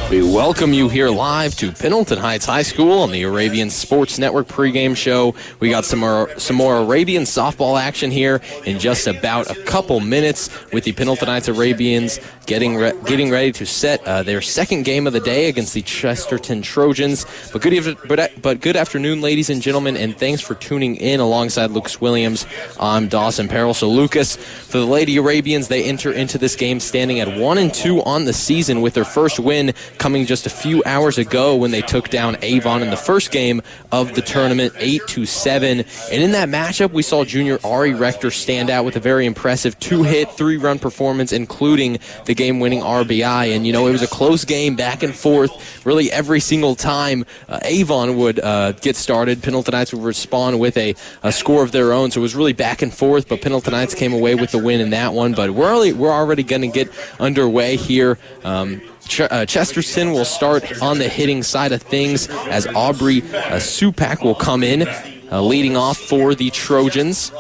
We welcome you here live to Pendleton Heights High School on the Arabian Sports Network pregame show. We got some more Arabian softball action here in just about a couple minutes with the Pendleton Heights Arabians getting ready to set their second game of the day against the Chesterton Trojans. But good afternoon, ladies and gentlemen, and thanks for tuning in alongside Lucas Williams. I'm Dawson Perrell. So Lucas, for the Lady Arabians, they enter into this game standing at 1-2 on the season with their first win coming just a few hours ago when they took down Avon in the first game of the tournament, 8-7. And in that matchup, we saw junior Ari Rector stand out with a very impressive 2-hit, 3-run performance, including the game-winning RBI. And, it was a close game, back and forth, really every single time Avon would get started. Pendleton Heights would respond with a score of their own, so it was really back and forth, but Pendleton Heights came away with the win in that one. But we're already going to get underway here. Chesterton will start on the hitting side of things as Aubrey Supak will come in, leading off for the Trojans.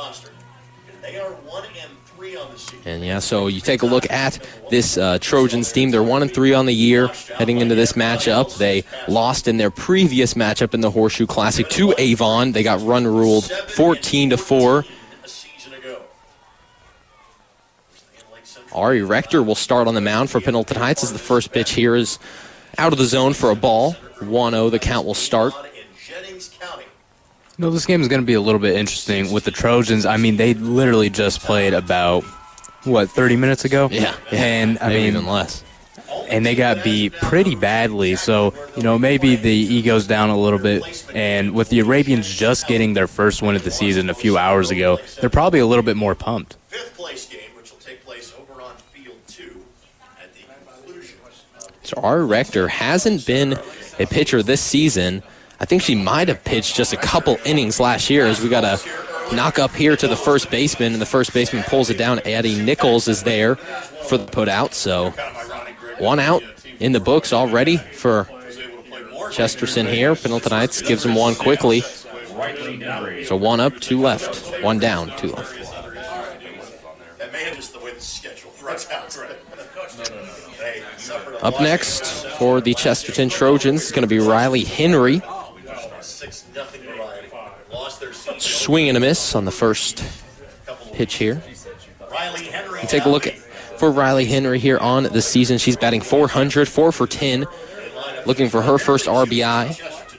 And so you take a look at this Trojans team. They're 1-3 on the year heading into this matchup. They lost in their previous matchup in the Horseshoe Classic to Avon. They got run ruled 14-4. Ari Rector will start on the mound for Pendleton Heights as the first pitch here is out of the zone for a ball. 1-0, the count will start. This game is going to be a little bit interesting with the Trojans. I mean, they literally just played about, 30 minutes ago? Yeah. And maybe even less. And they got beat pretty badly, so, maybe the ego's down a little bit. And with the Arabians just getting their first win of the season a few hours ago, they're probably a little bit more pumped. Fifth place game, which will take place over on field 2 at the conclusion. So Ari Rector hasn't been a pitcher this season. I think she might have pitched just a couple innings last year as we got a knock up here to the first baseman, and the first baseman pulls it down. Addie Nichols is there for the put out, so 1 out in the books already for Chesterton here. Pendleton Heights gives him one quickly. So 1 up, 2 left. 1 down, 2 left. Up next for the Chesterton Trojans is going to be Riley Henry. Swing and a miss on the first pitch here. You take a look for Riley Henry here on the season. She's batting .400, 4 for 10, looking for her first RBI.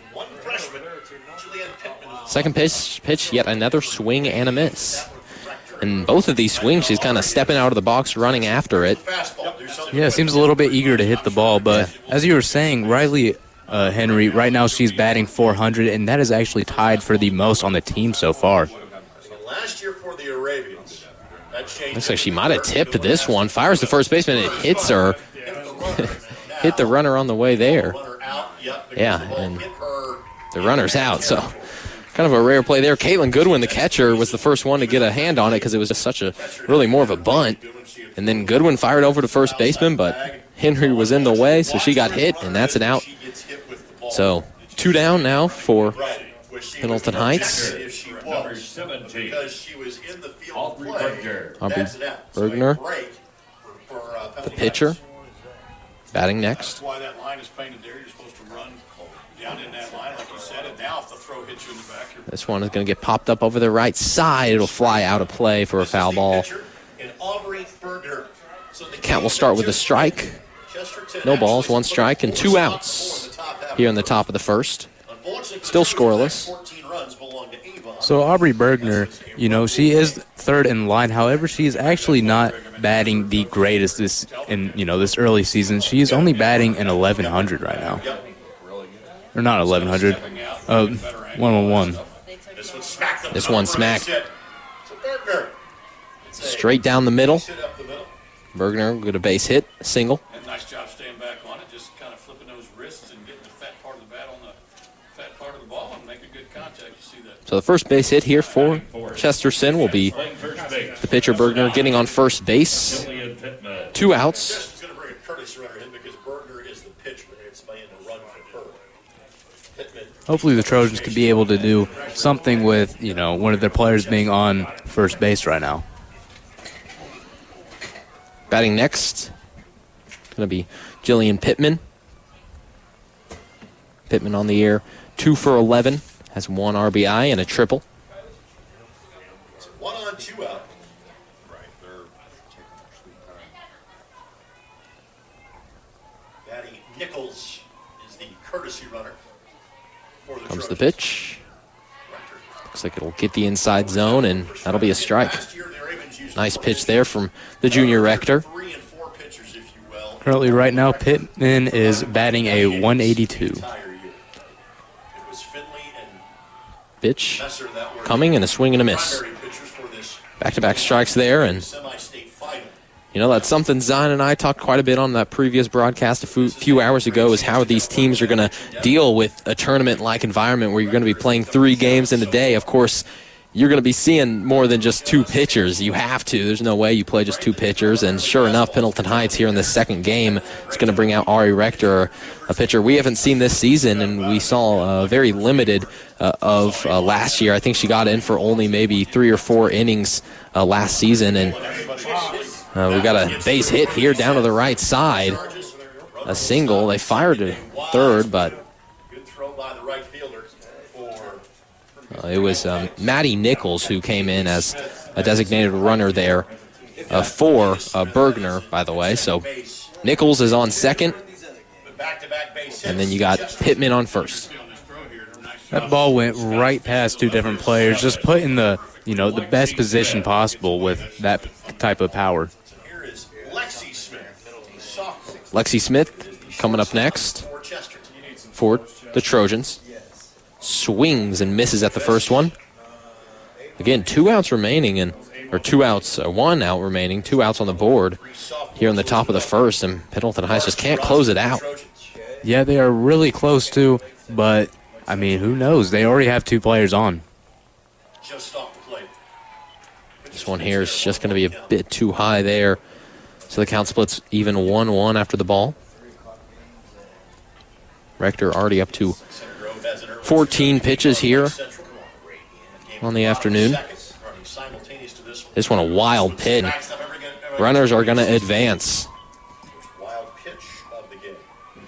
Second pitch, yet another swing and a miss. And both of these swings, she's kind of stepping out of the box, running after it. Yeah, seems a little bit eager to hit the ball, but as you were saying, Riley Henry, right now she's batting .400, and that is actually tied for the most on the team so far. Last year for the Arabians, looks like she might have tipped this one. Fires the first baseman, it hits her. Hit the runner on the way there. Yeah, and the runner's out, so kind of a rare play there. Caitlin Goodwin, the catcher, was the first one to get a hand on it because it was just really more of a bunt. And then Goodwin fired over to first baseman, but Henry was in the way, so she got hit, and that's an out. So 2 down now for Pendleton Heights. Aubrey Bergner, the pitcher, batting next. This one is going to get popped up over the right side. It'll fly out of play for a foul ball. The count will start with a strike. No balls, 1 strike, and 2 outs here in the top of the first. Still scoreless. So Aubrey Bergner, she is third in line. However, she is actually not batting the greatest this early season. She is only batting an 1100 right now. Or not 1100. 111. This one smacked straight down the middle. Bergner with a base hit, a single. Nice job staying back on it, just kind of flipping those wrists and getting the fat part of the bat on the fat part of the ball and making good contact. You see that? So the first base hit here for Chesterton will be the pitcher Bergner getting on first base. 2 outs. Hopefully the Trojans could be able to do something with, one of their players being on first base right now. Batting next, going to be Jillian Pittman. Pittman on the year, 2 for 11, has 1 RBI and a triple. 1 on, 2 out. Batting Nichols is the courtesy runner for the Comes Trojans. the pitch. Looks like it'll get the inside zone, and that'll be a strike. Nice pitch there from the junior Rector. 3 and 4 pitchers, if you will. Currently, right now, Pittman is batting a 182. It was Finley and Pitch Messer that were coming, and a swing and a miss. primary pitchers for this Back-to-back strikes there, and semi-state final. you know, that's something Zion and I talked quite a bit on that previous broadcast a few hours ago, is how these teams are going to deal with a tournament-like environment where you're going to be playing 3 games in a day. Of course, you're going to be seeing more than just 2 pitchers. You have to. There's no way you play just 2 pitchers. And sure enough, Pendleton Heights here in the second game is going to bring out Ari Rector, a pitcher we haven't seen this season, and we saw very limited of last year. I think she got in for only maybe 3 or 4 innings last season, and we got a base hit here down to the right side. A single. They fired to third, but Good throw by the right fielder for it was Maddie Nichols who came in as a designated runner there for Bergner, by the way. So Nichols is on second, the back-to-back base and hits. then you got Pittman on first. That ball went right past 2 different players, just put in the best position possible with that type of power. Here is Lexi Smith, a sophomore Lexi Smith coming up next for Chesterton. for the Trojans. Swings and misses at the first one. Again, 2 outs remaining, or 2 outs, 1 out remaining, 2 outs on the board here in the top of the first, and Pendleton Heights just can't close it out. Yeah, they are really close to, but, I mean, who knows? They already have 2 players on. Just off the plate. This one here is just going to be a bit too high there. So the count splits even 1-1 after the ball. Rector already up to 14 pitches here on the afternoon. This one a wild pitch. Runners are going to advance. Wild pitch of the game.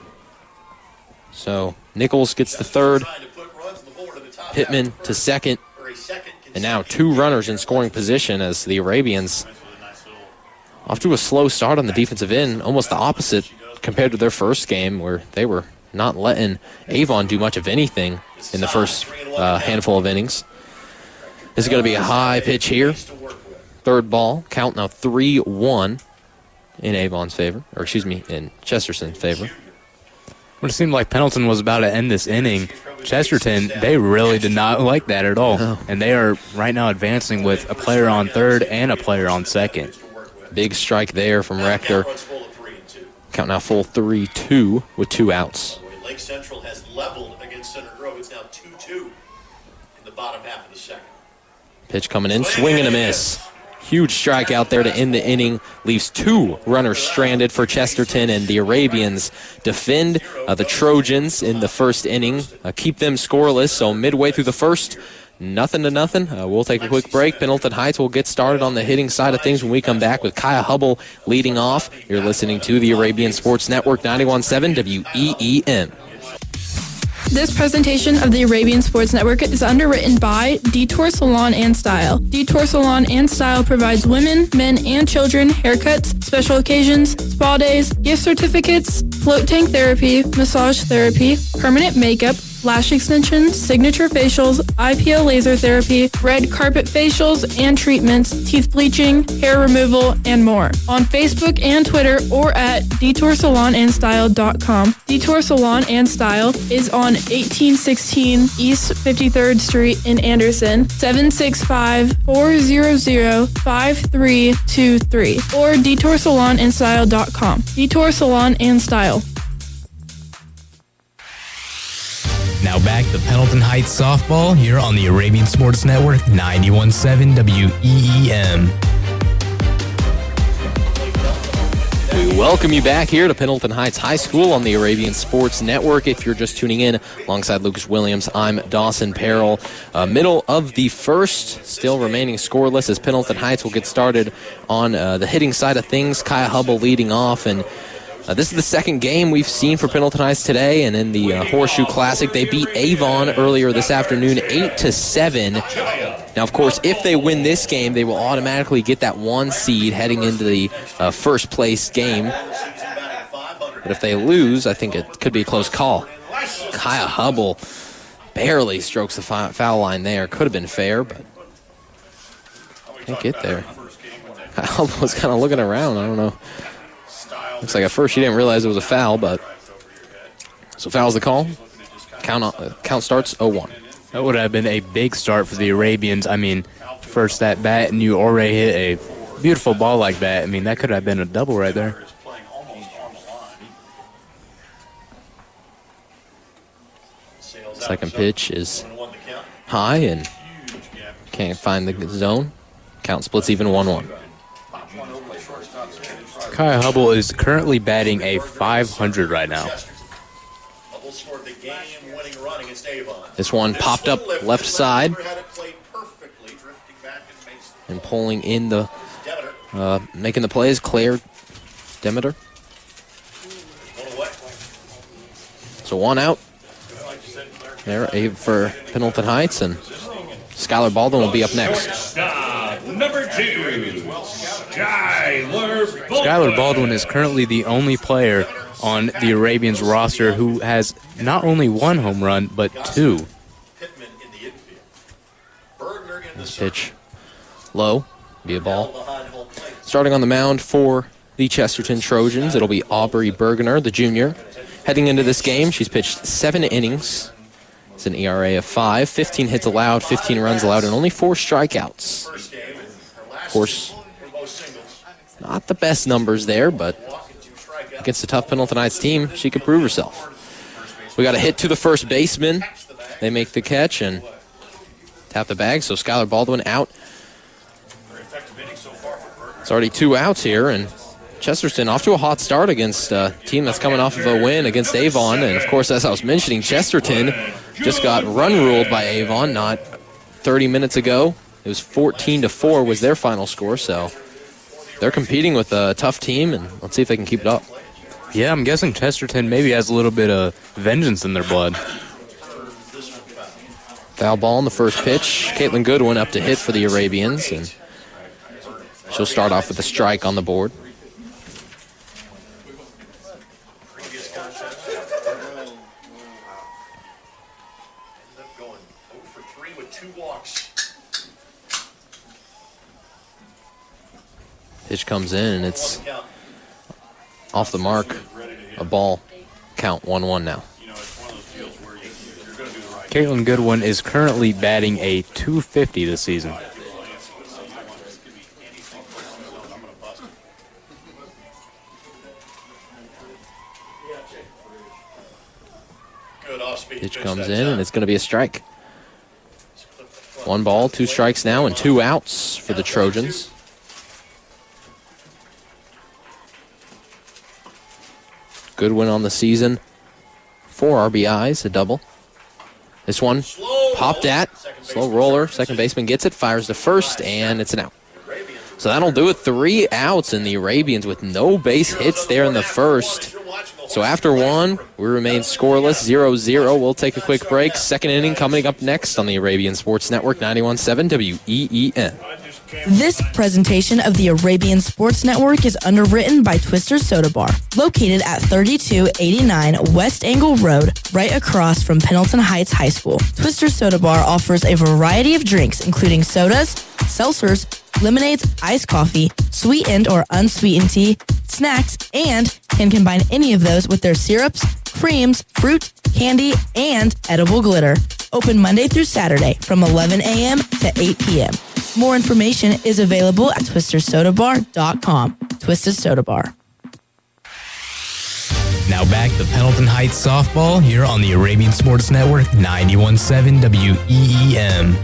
So Nichols gets the third, Trying to put runs on the board at the top Pittman half of the to first second, for a second and now 2 runners in scoring position as the Arabians off to a slow start on the defensive end, almost the opposite compared to their first game where they were not letting Avon do much of anything in the first handful of innings. This is going to be a high pitch here. Third ball, count now 3-1 in Avon's favor, or excuse me, in Chesterton's favor. When it seemed like Pendleton was about to end this inning, Chesterton, they really did not like that at all. No. And they are right now advancing with a player on third and a player on second. Big strike there from Rector. Count full of 3 and 2. Count now full 3-2 with 2 outs. Lake Central has leveled against Center Grove. It's now 2-2 in the bottom half of the second. Pitch coming in, swing and a miss. Huge strikeout there to end the inning. Leaves 2 runners stranded for Chesterton, and the Arabians defend the Trojans in the first inning. Keep them scoreless, so midway through the first, 0-0. We'll take a quick break. Pendleton Heights will get started on the hitting side of things when we come back with Kaya Hubble leading off. You're listening to the Arabian Sports Network 91.7 WEEM. This presentation of the Arabian Sports Network is underwritten by Detour Salon and Style. Detour Salon and Style provides women, men, and children haircuts, special occasions, spa days, gift certificates, float tank therapy, massage therapy, permanent makeup, lash extensions, signature facials, IPL laser therapy, red carpet facials and treatments, teeth bleaching, hair removal, and more. On Facebook and Twitter or at DetourSalonandStyle.com. Detour Salon and Style is on 1816 East 53rd Street in Anderson, 765-400-5323 or DetourSalonandStyle.com. Detour Salon and Style. Now back to Pendleton Heights softball here on the Arabian Sports Network 91.7 WEEM. We welcome you back here to Pendleton Heights High School on the Arabian Sports Network. If you're just tuning in, alongside Lucas Williams, I'm Dawson Perrell. Middle of the first, still remaining scoreless as Pendleton Heights will get started on the hitting side of things. Kaya Hubble leading off, and This is the second game we've seen for Pendleton Heights today, and in the Horseshoe Classic, they beat Avon earlier this afternoon 8-7. Now, of course, if they win this game, they will automatically get that 1 seed heading into the first place game. But if they lose, I think it could be a close call. Kaya Hubble barely strokes the foul line there. Could have been fair, but can't get there. Kaya Hubble was kind of looking around. I don't know. Looks like at first she didn't realize it was a foul, but so foul's the call. Count starts 0-1. That would have been a big start for the Arabians. I mean, first at bat, and you already hit a beautiful ball like that. I mean, that could have been a double right there. Second pitch is high and can't find the zone. Count splits even 1-1. Kaya Hubble is currently batting a .500 right now. This one popped up left side and pulling in the, making the plays, Claire Demeter. So 1 out there for Pendleton Heights, and Skylar Baldwin will be up next. Number 2, Skylar Baldwin is currently the only player on the Arabians roster who has not only 1 home run, but 2. This pitch low, be a ball. Starting on the mound for the Chesterton Trojans, it'll be Aubrey Bergener, the junior. Heading into this game, she's pitched 7 innings. It's an ERA of 5, 15 hits allowed, 15 runs allowed, and only 4 strikeouts. Of course, not the best numbers there, but against a tough Pendleton Heights team, she could prove herself. We got a hit to the first baseman. They make the catch and tap the bag, so Skylar Baldwin out. It's already 2 outs here, and Chesterton off to a hot start against a team that's coming off of a win against Avon. And, of course, as I was mentioning, Chesterton just got run-ruled by Avon not 30 minutes ago. It was 14-4 was their final score, so they're competing with a tough team, and let's see if they can keep it up. Yeah, I'm guessing Chesterton maybe has a little bit of vengeance in their blood. Foul ball in the first pitch. Caitlin Goodwin up to hit for the Arabians, and she'll start off with a strike on the board. Pitch comes in, and it's off the mark. A ball. Count 1-1 now. Caitlin Goodwin is currently batting a .250 this season. Pitch comes in, and it's going to be a strike. 1 ball, 2 strikes now, and 2 outs for the Trojans. Goodwin on the season. 4 RBIs, a double. This one popped at. Slow roller. Second baseman gets it, fires to first, and it's an out. So that'll do it. 3 outs, and the Arabians with no base hits there in the first. So after 1, we remain scoreless, 0-0. We'll take a quick break. Second inning coming up next on the Arabian Sports Network, 91.7 WEEN. This presentation of the Arabian Sports Network is underwritten by Twister's Soda Bar, located at 3289 West Angle Road, right across from Pendleton Heights High School. Twister's Soda Bar offers a variety of drinks, including sodas, seltzers, lemonades, iced coffee, sweetened or unsweetened tea, snacks, and can combine any of those with their syrups, creams, fruit, candy, and edible glitter. Open Monday through Saturday from 11 a.m. to 8 p.m. More information is available at twistersodabar.com. Twisted Soda Bar. Now back to Pendleton Heights softball here on the Arabian Sports Network, 91.7 WEEM.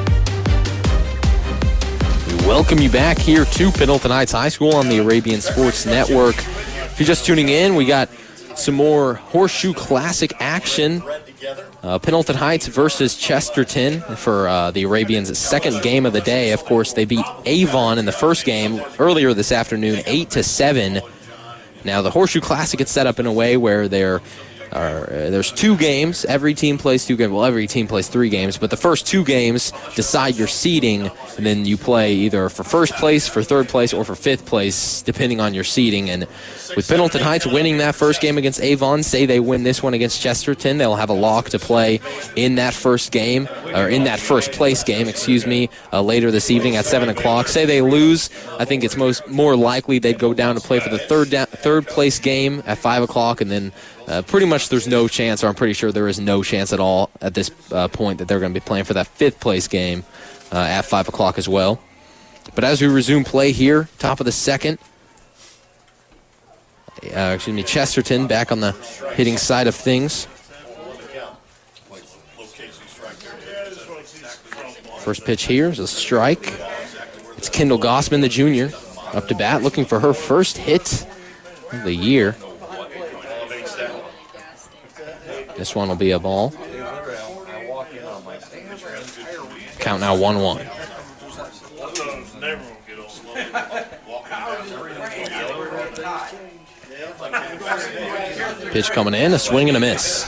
We welcome you back here to Pendleton Heights High School on the Arabian Sports Network. If you're just tuning in, we got some more Horseshoe Classic action. Pendleton Heights versus Chesterton for the Arabians' second game of the day. Of course, they beat Avon in the first game earlier this afternoon, 8-7. Now, the Horseshoe Classic gets set up in a way where there's 2 games. Every team plays 2 games. Well, every team plays 3 games, but the first 2 games decide your seeding, and then you play either for first place, for third place, or for fifth place, depending on your seeding. And with Pendleton Heights winning that first game against Avon, say they win this one against Chesterton, they'll have a lock to play in that first game, or in that first place game, later this evening at 7 o'clock. Say they lose, I think it's more likely they'd go down to play for the third place game at 5 o'clock, and then pretty much there's no chance, or I'm pretty sure there is no chance at all at this point that they're going to be playing for that fifth place game at 5 o'clock as well. But as we resume play here, top of the second, Chesterton back on the hitting side of things. First pitch here is a strike. It's Kendall Gossman, the junior, up to bat, looking for her first hit of the year. This one will be a ball. Count now 1-1. Pitch coming in, a swing and a miss.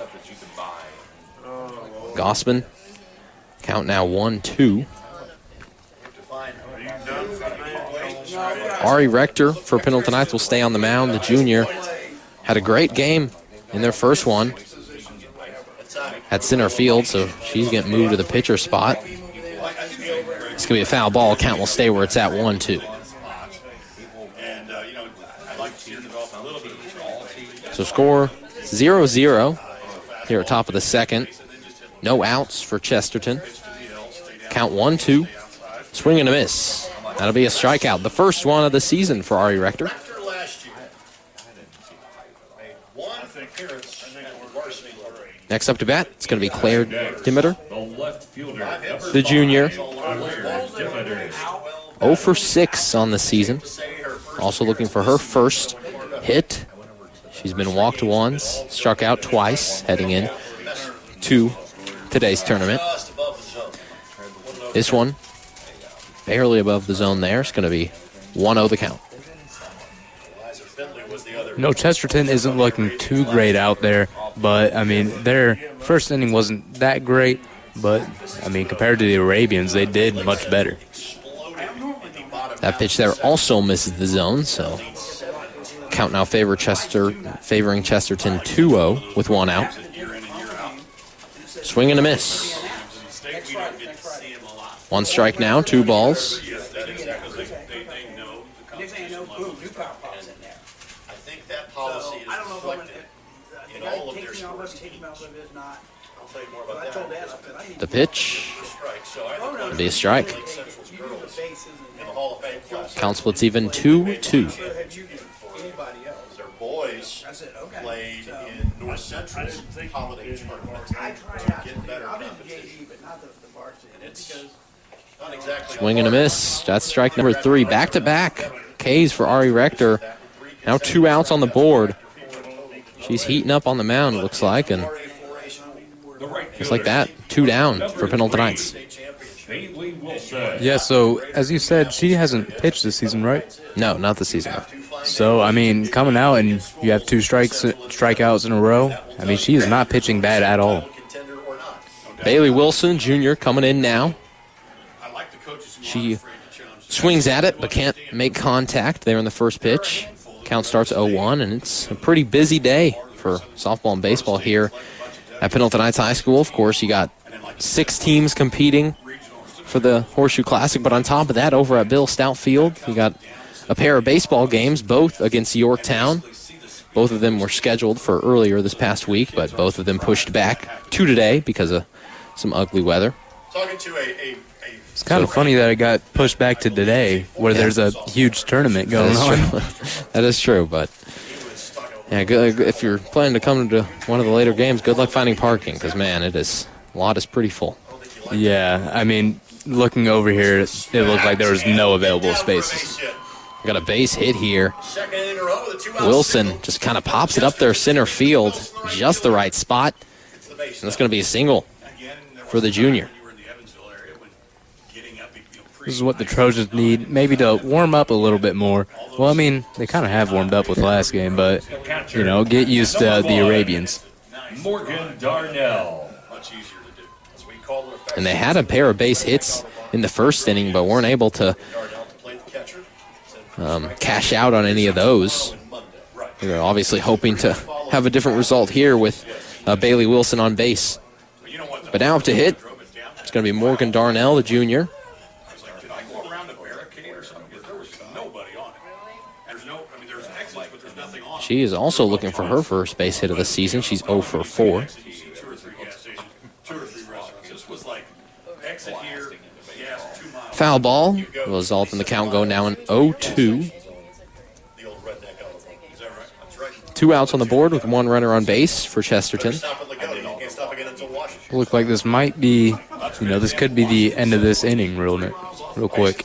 Gossman. Count now 1-2. Ari Rector for Pendleton Heights will stay on the mound. The junior had a great game in their first one at center field, so she's getting moved to the pitcher spot. It's going to be a foul ball. Count will stay where it's at 1-2. So score 0-0 here at top of the second. No outs for Chesterton. Count 1-2. Swing and a miss. That'll be a strikeout. The first one of the season for Ari Rector. Next up to bat, it's going to be Claire Demeter, the junior. 0 for 6 on the season. Also looking for her first hit. She's been walked once, struck out twice, heading in to today's tournament. This one, barely above the zone there. It's going to be 1-0 the count. No, Chesterton isn't looking too great out there, but, I mean, their first inning wasn't that great, but, I mean, compared to the Arabians, they did much better. That pitch there also misses the zone, so count now favoring Chesterton 2-0 with 1 out. Swing and a miss. 1 strike now, 2 balls. Policy is reflected in all of their sports teams. I'll tell you more about that. The pitch will be a strike. Count splits even 2-2. Their boys played in North Central's holiday tournament to get better competition. And it's not exactly Swing and a miss. That's strike number 3. Back-to-back Ks for Ari Rector. Now 2 outs on the board. She's heating up on the mound, it looks like, and just like that, 2 down for Pendleton Heights. Yeah, so as you said, she hasn't pitched this season, right? No, not this season. So, I mean, coming out and you have 2 strikeouts in a row, I mean, she is not pitching bad at all. Bailey Wilson, Jr., coming in now. She swings at it, but can't make contact there in the first pitch. Count starts 0-1, and it's a pretty busy day for softball and baseball here at Pendleton Heights High School. Of course, you got 6 teams competing for the Horseshoe Classic, but on top of that, over at Bill Stout Field, you got a pair of baseball games, both against Yorktown. Both of them were scheduled for earlier this past week, but both of them pushed back to today because of some ugly weather. Talking to It's kind of funny that it got pushed back to today, where there's a huge tournament going on. That is true, but yeah, good, if you're planning to come to one of the later games, good luck finding parking, because, man, a lot is pretty full. Yeah, I mean, looking over here, it looked like there was no available spaces. Got a base hit here. Wilson just kind of pops it up there center field, just the right spot, and that's going to be a single for the junior. This is what the Trojans need, maybe to warm up a little bit more. Well, I mean, they kind of have warmed up with last game, but, you know, get used to the Arabians. Morgan Darnell. And they had a pair of base hits in the first inning, but weren't able to cash out on any of those. They're obviously hoping to have a different result here with Bailey Wilson on base. But now up to hit, it's going to be Morgan Darnell, the junior. She is also looking for her first base hit of the season. She's 0 for 4. Foul ball will result in the count going now in 0-2. 2 outs on the board with 1 runner on base for Chesterton. Look like this might be, you know, this could be the end of this inning real quick.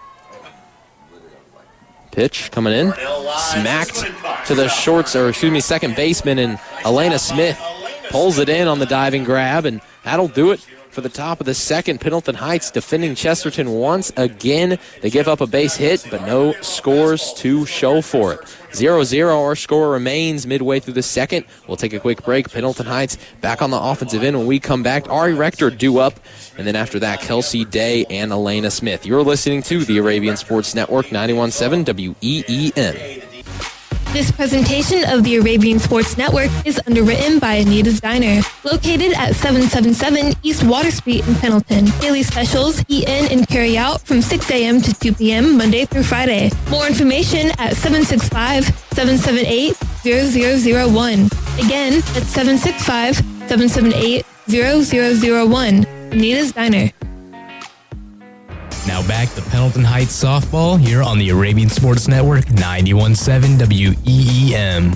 Pitch coming in, smacked to the second baseman, and Elena Smith pulls it in on the diving grab, and that'll do it for the top of the second. Pendleton Heights defending Chesterton once again. They give up a base hit, but no scores to show for it. 0-0, our score remains midway through the second. We'll take a quick break. Pendleton Heights back on the offensive end. When we come back, Ari Rector due up, and then after that, Kelsey Day and Elena Smith. You're listening to the Arabian Sports Network, 91.7 WEEN. This presentation of the Arabian Sports Network is underwritten by Anita's Diner, located at 777 East Water Street in Pendleton. Daily specials, eat in and carry out from 6 a.m. to 2 p.m. Monday through Friday. More information at 765-778-0001. Again, that's 765-778-0001. Anita's Diner. Now back to Pendleton Heights softball here on the Arabian Sports Network, 91.7 WEEM.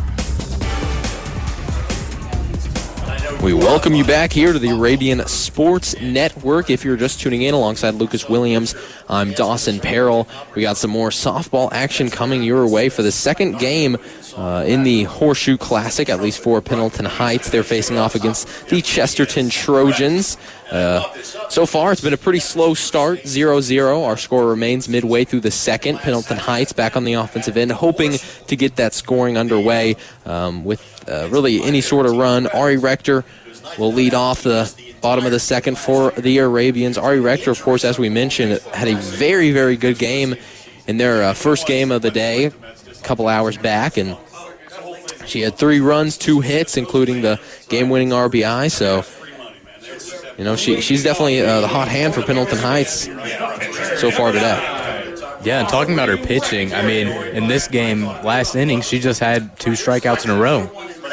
We welcome you back here to the Arabian Sports Network. If you're just tuning in alongside Lucas Williams, I'm Dawson Perrell. We got some more softball action coming your way for the second game in the Horseshoe Classic, at least for Pendleton Heights. They're facing off against the Chesterton Trojans. So far, it's been a pretty slow start, 0-0. Our score remains midway through the second. Pendleton Heights back on the offensive end, hoping to get that scoring underway with really any sort of run. Ari Rector will lead off the bottom of the second for the Arabians. Ari Rector, of course, as we mentioned, had a very, very good game in their first game of the day a couple hours back, and she had 3 runs, 2 hits, including the game-winning RBI. So, you know, she's definitely the hot hand for Pendleton Heights so far today. Yeah, and talking about her pitching, I mean, in this game, last inning, she just had 2 strikeouts in a row.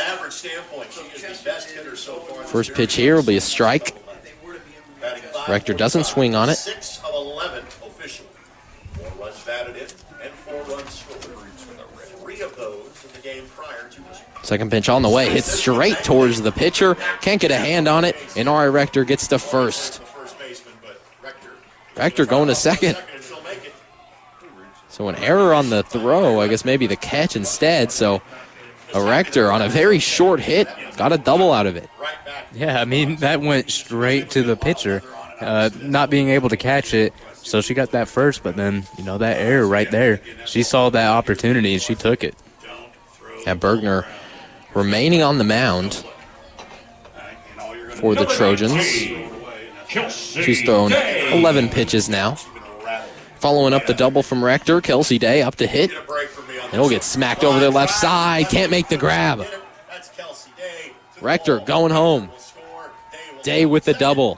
First pitch here will be a strike. Rector doesn't swing on it. 6 of 11 official. 4 runs batted in and 4 runs scored. 3 of those in the game prior to this. Second pitch on the way, hits straight towards the pitcher. Can't get a hand on it, and Ari Rector gets to first. Rector going to second. So an error on the throw, I guess maybe the catch instead. So a Rector on a very short hit got a double out of it. Yeah, I mean, that went straight to the pitcher, not being able to catch it. So she got that first, but then, you know, that error right there, she saw that opportunity and she took it. Yeah, Bergner remaining on the mound for the Trojans. She's thrown 11 pitches now. Following up the double from Rector, Kelsey Day up to hit. And he'll get smacked over the left side. Can't make the grab. Rector going home. Day with the double.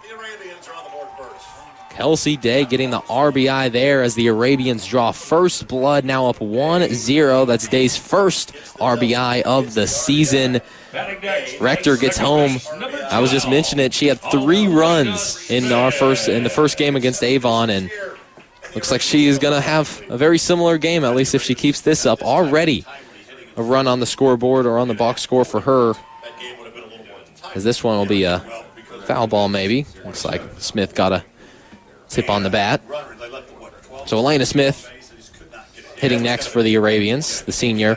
Kelsey Day getting the RBI there as the Arabians draw first blood, now up 1-0. That's Day's first RBI of the season. Rector gets home. I was just mentioning it. She had 3 runs in the first game against Avon, and looks like she is going to have a very similar game, at least if she keeps this up. Already a run on the scoreboard or on the box score for her, as this one will be a foul ball maybe. Looks like Smith got a tip on the bat. So Elena Smith hitting next for the Arabians, the senior.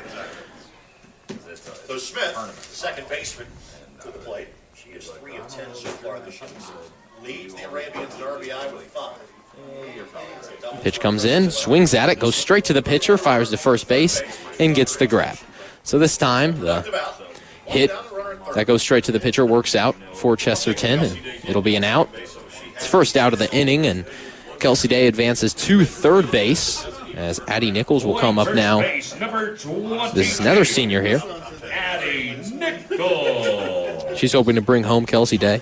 So Smith, second baseman to the plate. She is 3 of 10 so far this season. Leads the Arabians in RBI with 5. Pitch comes in, swings at it, goes straight to the pitcher, fires to first base, and gets the grab. So this time, the hit that goes straight to the pitcher works out for Chesterton, and it'll be an out. It's first out of the inning, and Kelsey Day advances to third base as Addie Nichols will come up now. This is another senior here. Addie Nichols. She's hoping to bring home Kelsey Day.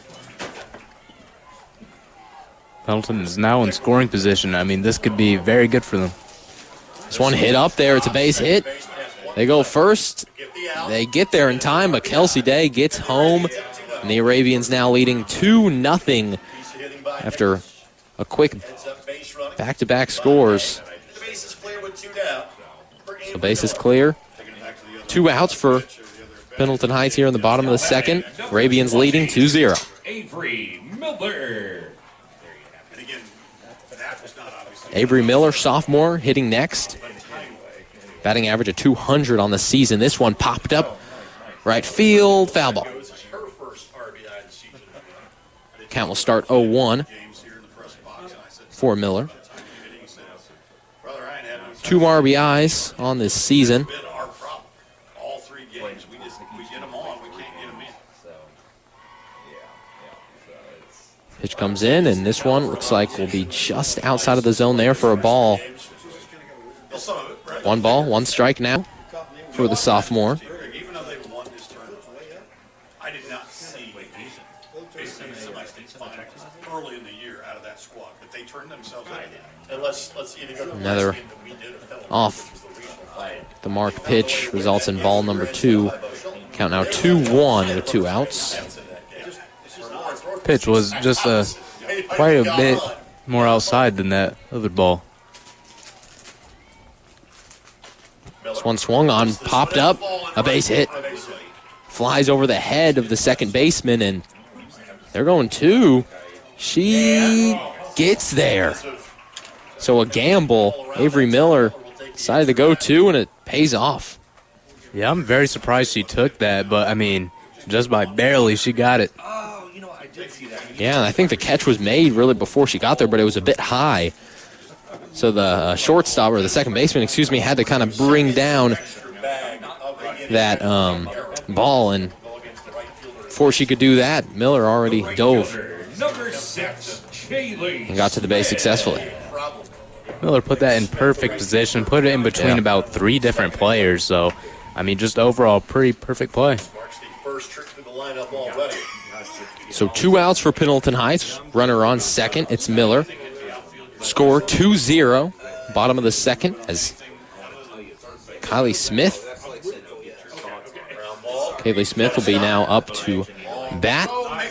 Pendleton is now in scoring position. I mean, this could be very good for them. This one hit up there. It's a base hit. They go first. They get there in time, but Kelsey Day gets home. And the Arabians now leading 2-0 after a quick back-to-back scores. So base is clear. 2 outs for Pendleton Heights here in the bottom of the second. Arabians leading 2-0. Avery Miller. Avery Miller, sophomore, hitting next. Batting average of 200 on the season. This one popped up. Right field, foul ball. Count will start 0-1 for Miller. 2 RBIs on this season. All 3 games, we get them on, we can't get them in. Pitch comes in, and this one looks like will be just outside of the zone there for a ball. 1 ball, 1 strike now for the sophomore. Even though they won this tournament, I did not see basically the semi-state final early in the year out of that squad, but they turned themselves out. And let's either go to Another off the mark pitch results in ball number 2. Count now 2-1 with 2 outs. Pitch was just quite a bit more outside than that other ball. This one swung on, popped up, a base hit. Flies over the head of the second baseman, and they're going 2. She gets there. So a gamble. Avery Miller decided to go 2, and it pays off. Yeah, I'm very surprised she took that, but, I mean, just by barely, she got it. Yeah, I think the catch was made really before she got there, but it was a bit high. So the shortstop, or the second baseman, had to kind of bring down that ball, and before she could do that, Miller already dove and got to the base successfully. Miller put that in perfect position, put it in between about 3 different players, so, I mean, just overall pretty perfect play. So 2 outs for Pendleton Heights. Runner on second. It's Miller. Score 2-0. Bottom of the second as Kaylee Smith will be now up to bat.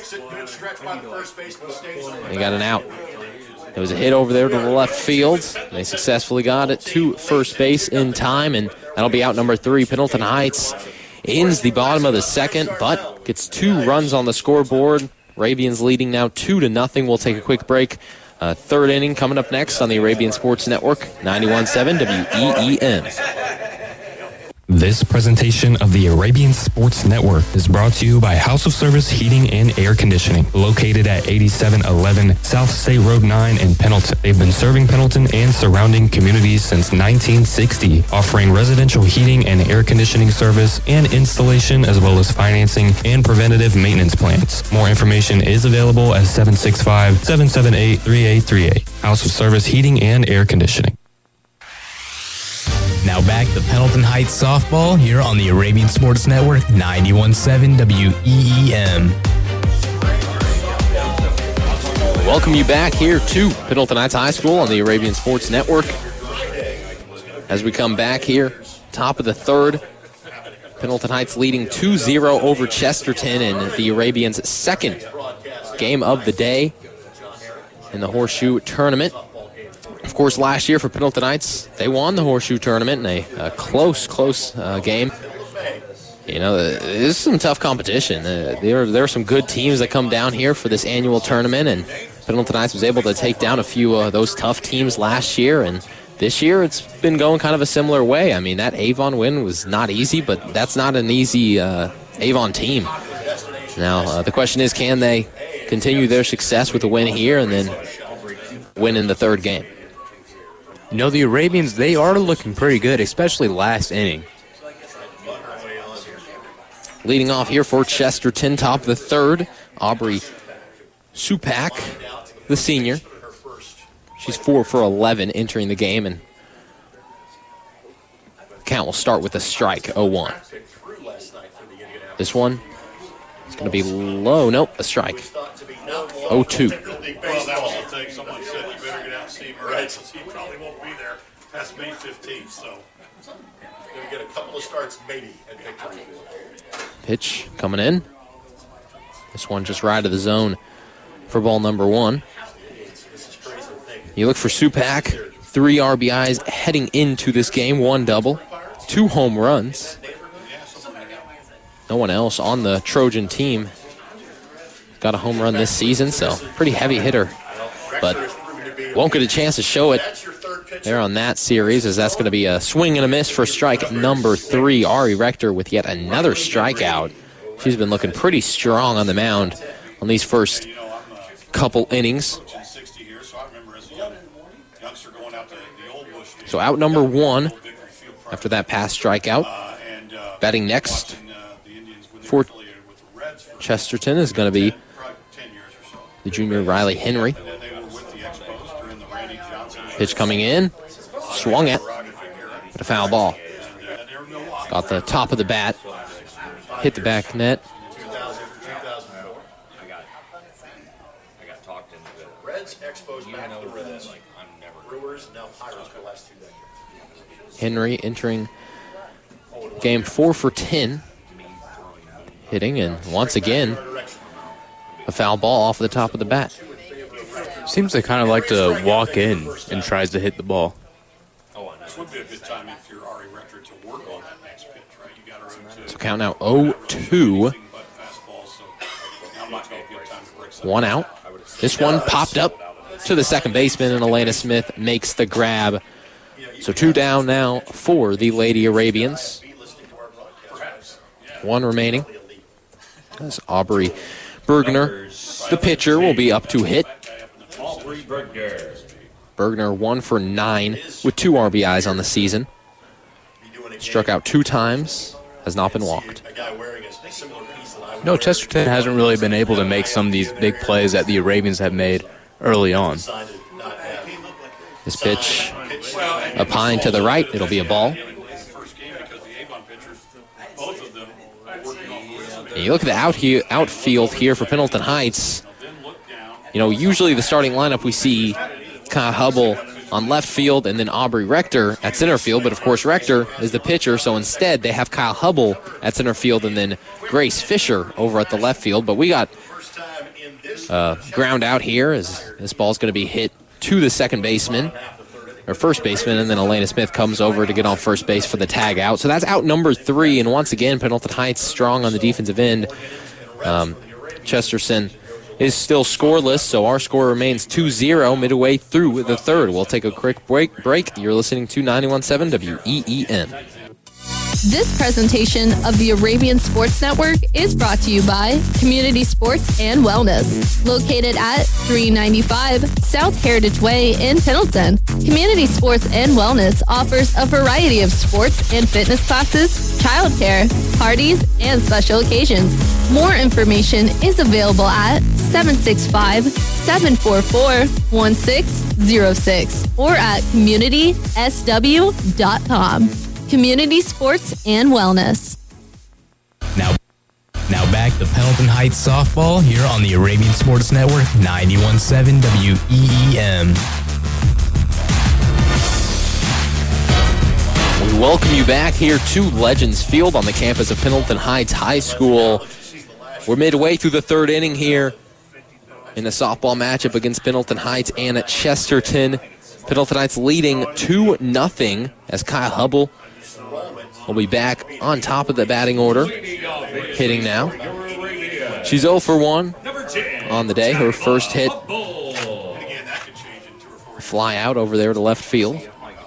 They got an out. There was a hit over there to the left field. They successfully got it to first base in time, and that'll be out number 3. Pendleton Heights ends the bottom of the second, but gets 2 runs on the scoreboard. Arabians leading now 2-0. We'll take a quick break. Third inning coming up next on the Arabian Sports Network, 91.7 WEEN. This presentation of the Arabian Sports Network is brought to you by House of Service Heating and Air Conditioning, located at 8711 South State Road 9 in Pendleton. They've been serving Pendleton and surrounding communities since 1960, offering residential heating and air conditioning service and installation, as well as financing and preventative maintenance plans. More information is available at 765-778-3838. House of Service Heating and Air Conditioning. Now back to Pendleton Heights softball here on the Arabian Sports Network, 91.7 WEEM. Welcome you back here to Pendleton Heights High School on the Arabian Sports Network. As we come back here, top of the third, Pendleton Heights leading 2-0 over Chesterton in the Arabians' second game of the day in the Horseshoe Tournament. Of course, last year for Pendleton Heights, they won the Horseshoe Tournament in a close game. You know, this is some tough competition. There are some good teams that come down here for this annual tournament, and Pendleton Heights was able to take down a few of those tough teams last year, and this year it's been going kind of a similar way. I mean, that Avon win was not easy, but that's not an easy Avon team. Now, the question is, can they continue their success with a win here and then win in the third game. You know, the Arabians, they are looking pretty good, especially last inning. Leading off here for Chesterton, top of the third, Aubrey Supak, the senior. She's 4 for 11 entering the game, and count will start with a strike, 0-1. This one is going to be low. Nope, a strike. 0-2. Well, that was the thing. Someone said you better get out and see him, right? Because he probably won't be there past May 15th, so. Going to get a couple of starts maybe at Victory Field. Pitch coming in. This one just right of the zone for ball number 1. You look for Supak, 3 RBIs heading into this game, 1 double, 2 home runs. No one else on the Trojan team got a home run this season, so pretty heavy hitter. But won't get a chance to show it there on that series, as that's going to be a swing and a miss for strike number 3. Ari Rector with yet another strikeout. She's been looking pretty strong on the mound on these first couple innings. So out number 1 after that pass strikeout. Batting next for Chesterton is going to be the junior Riley Henry. Pitch coming in, swung at, but a foul ball. Got the top of the bat, hit the back net. Henry entering game 4 for 10, hitting, and once again, a foul ball off the top of the bat. Seems they kind of like to walk in and tries to hit the ball. This would be a good time if you're Ari Rector to work on that next pitch, right? You got her So count now 0-2. 1 out. This one popped up to the second baseman, and Elena Smith makes the grab. So 2 down now for the Lady Arabians. 1 remaining. As Aubrey Bergner, the pitcher, will be up to hit. Bergner 1 for 9 with 2 RBIs on the season. Struck out 2 times, has not been walked. No, Chesterton hasn't really been able to make some of these big plays that the Arabians have made early on. This pitch up high and to the right, it'll be a ball. And you look at the outfield here for Pendleton Heights. You know, usually the starting lineup we see Kyle Hubble on left field and then Aubrey Rector at center field, but of course Rector is the pitcher, so instead they have Kyle Hubble at center field and then Grace Fisher over at the left field. But we got ground out here as this ball's going to be hit to the second baseman, or first baseman, and then Elena Smith comes over to get on first base for the tag out. So that's out number 3, and once again, Pendleton Heights strong on the defensive end. Chesterton is still scoreless, so our score remains 2-0 midway through the third. We'll take a quick break. You're listening to 91.7 WEEN. This presentation of the Arabian Sports Network is brought to you by Community Sports and Wellness, located at 395 South Heritage Way in Pendleton. Community Sports and Wellness offers a variety of sports and fitness classes, childcare, parties, and special occasions. More information is available at 765-744-1606 or at communitysw.com. Community Sports and Wellness. Now back to Pendleton Heights softball here on the Arabian Sports Network, 91.7 WEEM. We welcome you back here to Legends Field on the campus of Pendleton Heights High School. We're midway through the third inning here in a softball matchup against Pendleton Heights and at Chesterton. Pendleton Heights leading 2-0 as Kyle Hubble will be back on top of the batting order, hitting now. She's 0 for 1 on the day. Her first hit, fly out over there to left field.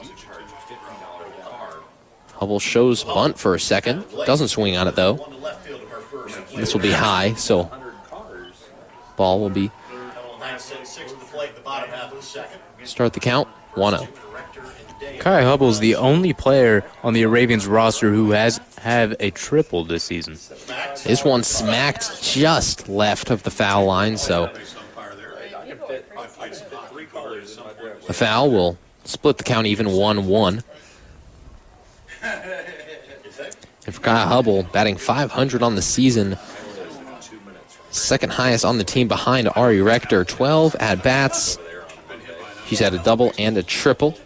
Hubble shows bunt for a second. Doesn't swing on it, though. This will be high, so ball will be Heights sent 6 to the plate in the bottom half of the second. Start the count, 1-0. Kai Hubble is the only player on the Arabians roster who have a triple this season. This one smacked just left of the foul line, so the foul will split the count even 1-1. And for Kai Hubble, batting .500 on the season, second highest on the team behind Ari Rector. 12 at-bats. She's had a double and a triple.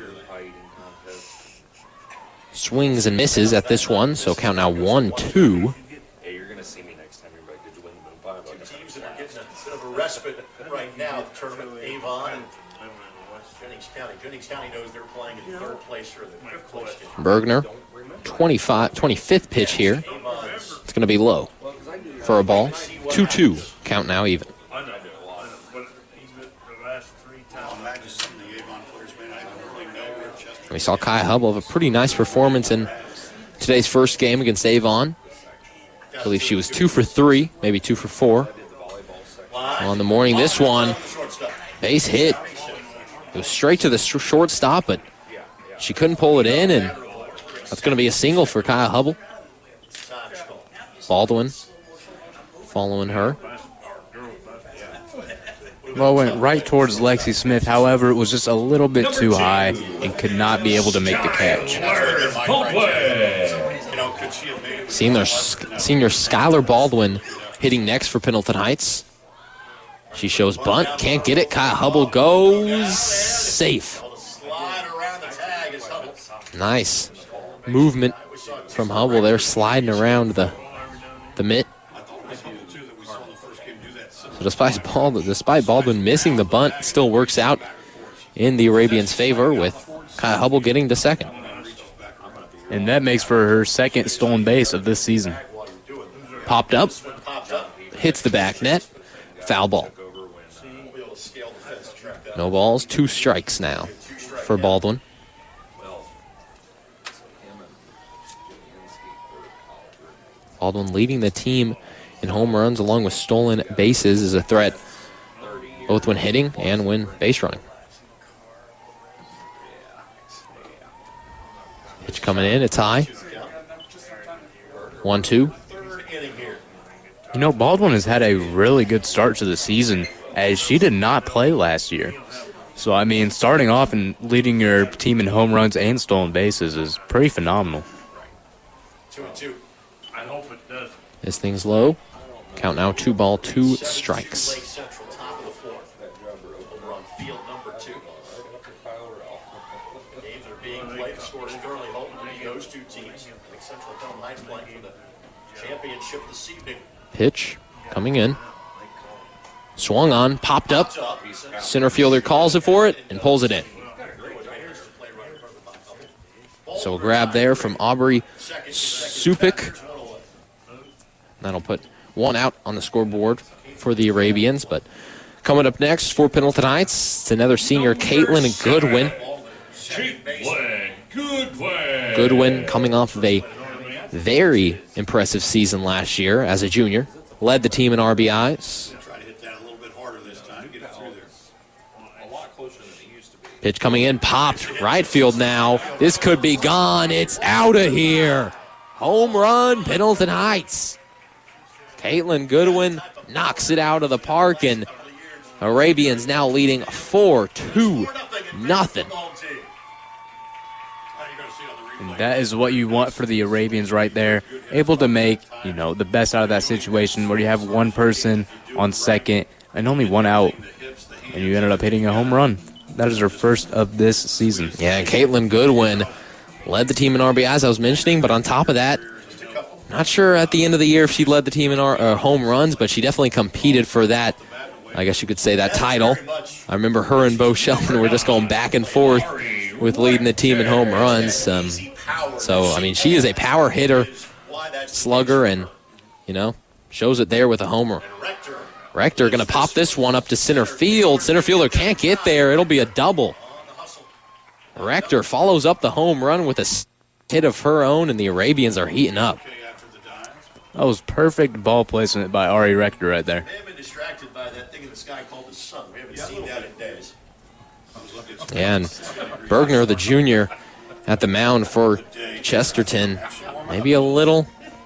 Swings and misses at this one, so count now 1-2. Hey, you're going to see me next time. You're like, did you win the moon pie? Two teams that are getting a bit of a respite right now. The tournament with Avon and Jennings County. Jennings County knows they're playing in third place or the fifth place. Bergner, 25th pitch here. It's going to be low for a ball. 2-2. Count now even. We saw Kai Hubble have a pretty nice performance in today's first game against Avon. I believe she was 2 for 3, maybe 2 for 4. On the morning, this one, base hit. It was straight to the shortstop, but she couldn't pull it in, and that's going to be a single for Kai Hubble. Baldwin following her. Ball went right towards Lexi Smith. However, it was just a little bit too high and could not be able to make the catch. Senior Skylar Baldwin hitting next for Pendleton Heights. She shows bunt, can't get it. Kai Hubble goes safe. Nice movement from Hubble there, sliding around the mitt. So despite Baldwin missing the bunt, it still works out in the Arabians' favor with Kai Hubble getting to second. And that makes for her second stolen base of this season. Popped up, hits the back net, foul ball. No balls, 2 strikes now for Baldwin. Baldwin leading the team in home runs along with stolen bases is a threat both when hitting and when base running. Pitch coming in, it's high. 1-2. You know, Baldwin has had a really good start to the season as she did not play last year. So, I mean, starting off and leading your team in home runs and stolen bases is pretty phenomenal. 2-2. I hope it does. This thing's low. Count now 2 ball, 2 strikes. Games are being played. The score is currently holding those two teams. Central Pelham Heights playing for the championship this evening. Pitch coming in. Swung on, popped up. Center fielder calls it for it and pulls it in. So a grab there from Aubrey Supik. That'll put 1 out on the scoreboard for the Arabians. But coming up next for Pendleton Heights, it's another senior, Caitlin Goodwin. Goodwin coming off of a very impressive season last year as a junior. Led the team in RBIs. Pitch coming in, popped, right field now. This could be gone. It's out of here. Home run, Pendleton Heights. Caitlin Goodwin knocks it out of the park, and Arabians now leading 4-2-0. And that is what you want for the Arabians right there. Able to make, you know, the best out of that situation where you have one person on second and only 1 out, and you ended up hitting a home run. That is her first of this season. Yeah, Caitlin Goodwin led the team in RBIs, I was mentioning, but on top of that, not sure at the end of the year if she led the team in home runs, but she definitely competed for that, I guess you could say, that title. I remember her and Bo Shelton were just going back and forth with leading the team in home runs. So, I mean, she is a power hitter, slugger, and, you know, shows it there with a homer. Rector going to pop this one up to center field. Center fielder can't get there. It'll be a double. Rector follows up the home run with a hit of her own, and the Arabians are heating up. That was perfect ball placement by Ari Rector right there. May have been distracted by that thing in the sky called the sun. We haven't seen that in days. And Bergner, the junior, at the mound for Chesterton. Maybe a little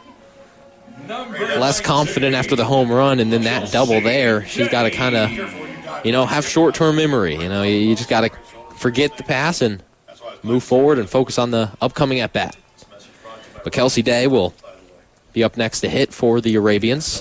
less confident after the home run, and then that double there. She's got to kind of, have short-term memory. You just got to forget the pass and move forward and focus on the upcoming at-bat. But Kelsey Day will be up next to hit for the Arabians.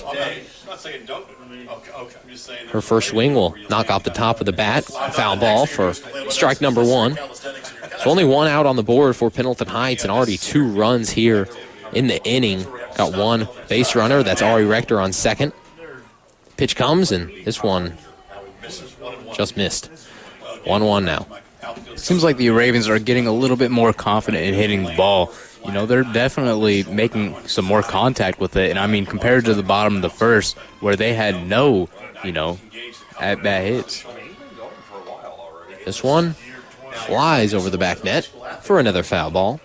Her first swing will knock off the top of the bat. Foul ball for strike number 1. So only 1 out on the board for Pendleton Heights and already 2 runs here in the inning. Got 1 base runner. That's Ari Rector on second. Pitch comes, and this one just missed. 1-1 now. Seems like the Arabians are getting a little bit more confident in hitting the ball. They're definitely making some more contact with it. And, I mean, compared to the bottom of the first where they had no, at-bat hits. This one flies over the back net for another foul ball.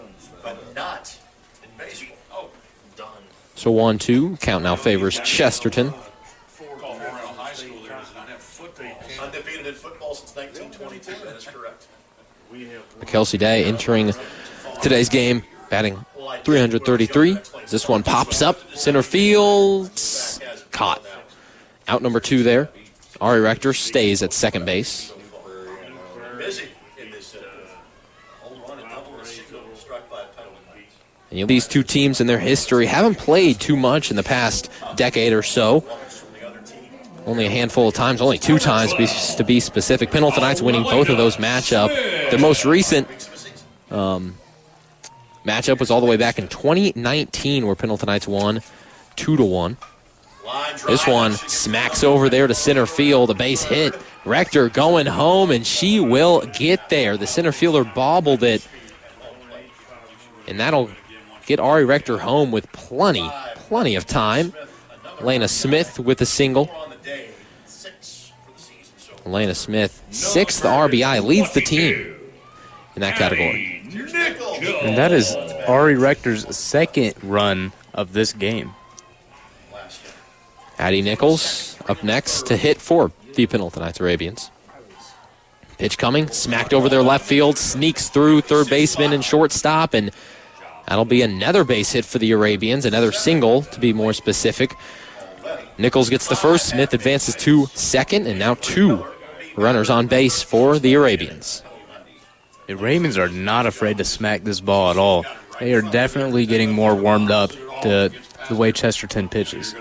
So 1-2. Count now favors Chesterton. Undefeated in football since 1922. That is correct. Kelsey Day entering today's game, batting 333. As this one pops up, center field, caught. Out number 2 there. Ari Rector stays at second base. And these two teams in their history haven't played too much in the past decade or so. Only a handful of times, only 2 times to be specific. Pendleton Heights winning both of those matchups. Their most recent matchup was all the way back in 2019 where Pendleton Heights won 2-1. This one smacks over there to center field, a base hit. Rector going home, and she will get there. The center fielder bobbled it, and that'll get Ari Rector home with plenty of time. Elena Smith with a single. Elena Smith, 6th RBI, leads the team in that category. And that is Ari Rector's 2nd run of this game. Addie Nichols up next to hit for the Pendleton Heights Arabians. Pitch coming, smacked over their left field, sneaks through third baseman and shortstop, and that'll be another base hit for the Arabians, another single to be more specific. Nichols gets the first, Smith advances to second, and now 2 runners on base for the Arabians. The Arabians are not afraid to smack this ball at all. They are definitely getting more warmed up to the way Chesterton pitches.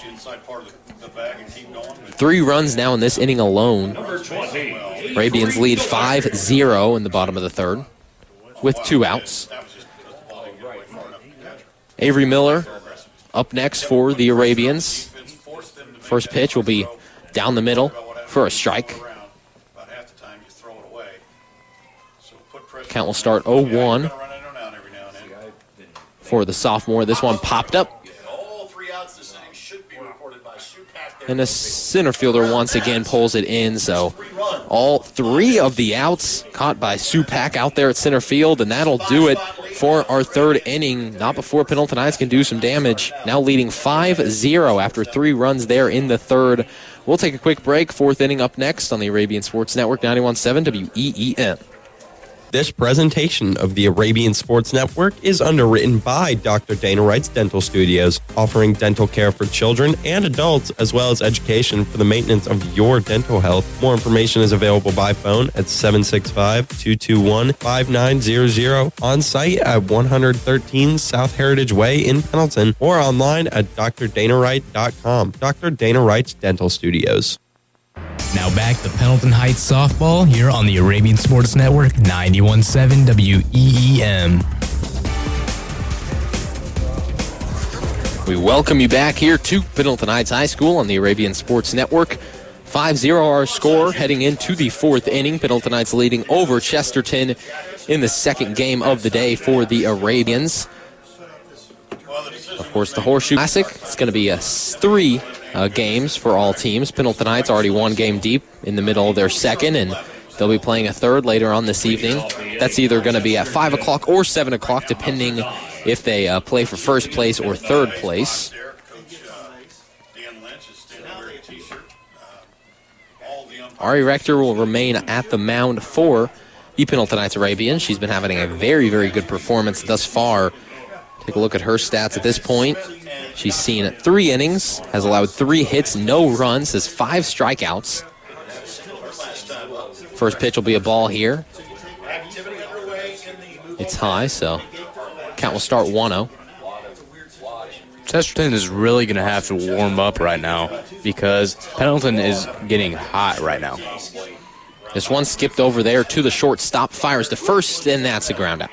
3 runs now in this inning alone. Arabians lead 5-0 in the bottom of the third with 2 outs. Avery Miller up next for the Arabians. First pitch will be down the middle for a strike. Count will start 0-1 for the sophomore. This one popped up. And the center fielder once again pulls it in. So all 3 of the outs caught by Supak out there at center field. And that'll do it for our 3rd inning. Not before Pendleton Heights can do some damage. Now leading 5-0 after 3 runs there in the 3rd. We'll take a quick break. 4th inning up next on the Arabian Sports Network, 91.7 WEEM. This presentation of the Arabian Sports Network is underwritten by Dr. Dana Wright's Dental Studios, offering dental care for children and adults, as well as education for the maintenance of your dental health. More information is available by phone at 765-221-5900, on site at 113 South Heritage Way in Pendleton, or online at drdanawright.com. Dr. Dana Wright's Dental Studios. Now back to Pendleton Heights softball here on the Arabian Sports Network, 91.7 WEEM. We welcome you back here to Pendleton Heights High School on the Arabian Sports Network. 5-0 our score heading into the 4th inning. Pendleton Heights leading over Chesterton in the 2nd game of the day for the Arabians. Of course, the Horseshoe Classic, it's going to be 3 games for all teams. Pendleton Heights already 1 game deep in the middle of their 2nd, and they'll be playing a 3rd later on this evening. That's either going to be at 5 o'clock or 7 o'clock, depending if they play for first place or third place. Ari Rector will remain at the mound for the Pendleton Heights Arabians. She's been having a very, very good performance thus far. Take a look at her stats at this point. She's seen 3 innings, has allowed 3 hits, no runs, has 5 strikeouts. First pitch will be a ball here. It's high, so count will start 1-0. Chesterton is really going to have to warm up right now because Pendleton is getting hot right now. This one skipped over there to the shortstop, fires to first, and that's a ground out.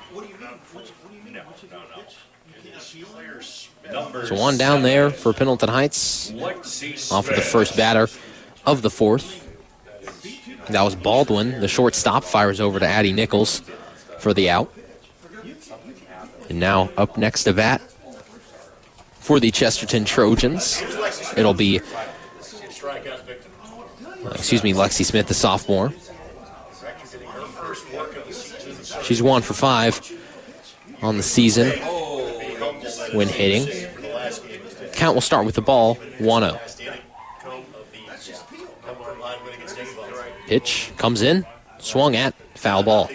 So one down there for Pendleton Heights off of the first batter of the fourth. That was Baldwin. The shortstop fires over to Addie Nichols for the out. And now up next to bat for the Chesterton Trojans, it'll be, Lexi Smith, the sophomore. She's 1 for 5 on the season when hitting. Count will start with the ball, 1-0. Pitch comes in, swung at, foul ball.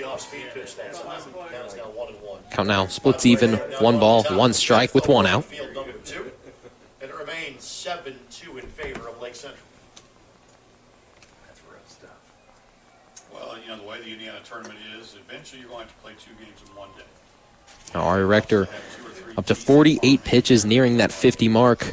Count now splits even, 1 ball, 1 strike with 1 out. And it remains 7-2 in favor of Lake Central. That's real stuff. Well, you know, the way the Indiana tournament is, eventually you're going to have to play 2 games in one day. Now Ari Rector up to 48 pitches, nearing that 50 mark.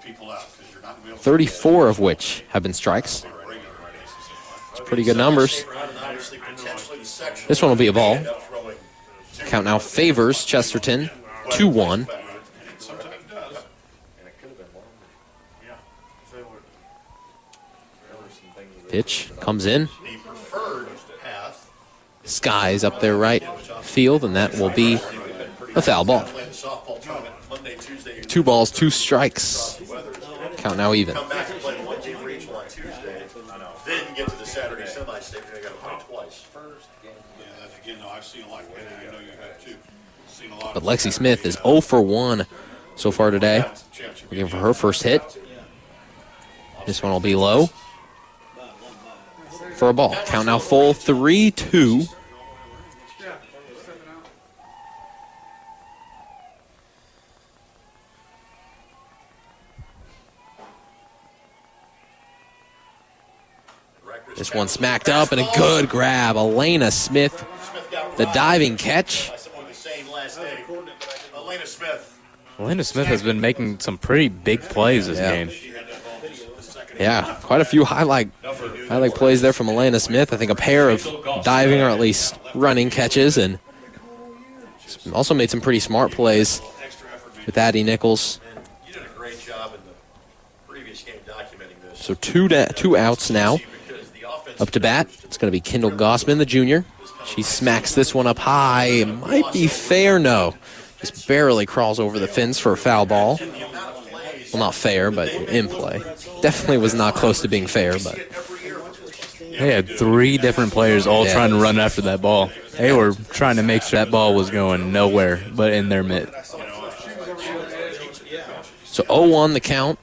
34 of which have been strikes. It's pretty good numbers. This one will be a ball. Count now favors Chesterton, 2-1. Pitch comes in. Skies up there right field, and that will be a foul ball. 2 balls, 2 strikes. Count now even. Come back and play 1 game for each one Tuesday. Then get to the Saturday semi-state. You're going to play twice. Again, no, I've seen a lot. I know you have too. Seen a lot. But Lexi Smith is 0 for 1 so far today. Looking for her first hit. This one will be low for a ball. Count now full, 3-2. This one smacked up and a good grab. Elena Smith, the diving catch. Elena Smith has been making some pretty big plays this game. Yeah, quite a few highlight plays there from Elena Smith. I think a pair of diving or at least running catches, and also made some pretty smart plays with Addie Nichols. You did a great job in the previous game documenting this. So two outs now. Up to bat, it's going to be Kendall Gossman, the junior. She smacks this one up high. It might be fair, no. Just barely crawls over the fence for a foul ball. Well, not fair, but in play. Definitely was not close to being fair, but. They had 3 different players all trying to run after that ball. They were trying to make sure that ball was going nowhere but in their mitt. So 0-1 the count.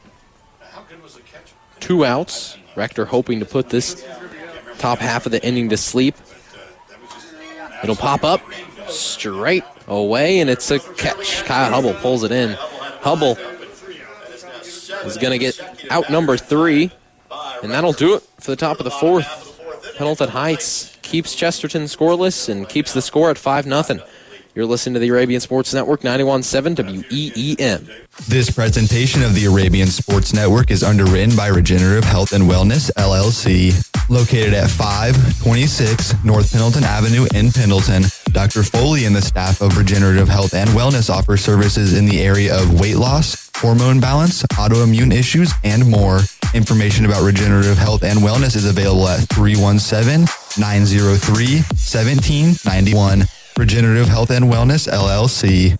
2 outs. Rector hoping to put this top half of the inning to sleep. It'll pop up straight away, and it's a catch. Kyle Hubble pulls it in. Hubble is going to get out number 3, and that'll do it for the top of the 4th. Pendleton Heights keeps Chesterton scoreless and keeps the score at 5-0. You're listening to the Arabian Sports Network, 91.7 WEEM. This presentation of the Arabian Sports Network is underwritten by Regenerative Health and Wellness, LLC. Located at 526 North Pendleton Avenue in Pendleton, Dr. Foley and the staff of Regenerative Health and Wellness offer services in the area of weight loss, hormone balance, autoimmune issues, and more. Information about Regenerative Health and Wellness is available at 317-903-1791. Regenerative Health and Wellness, LLC.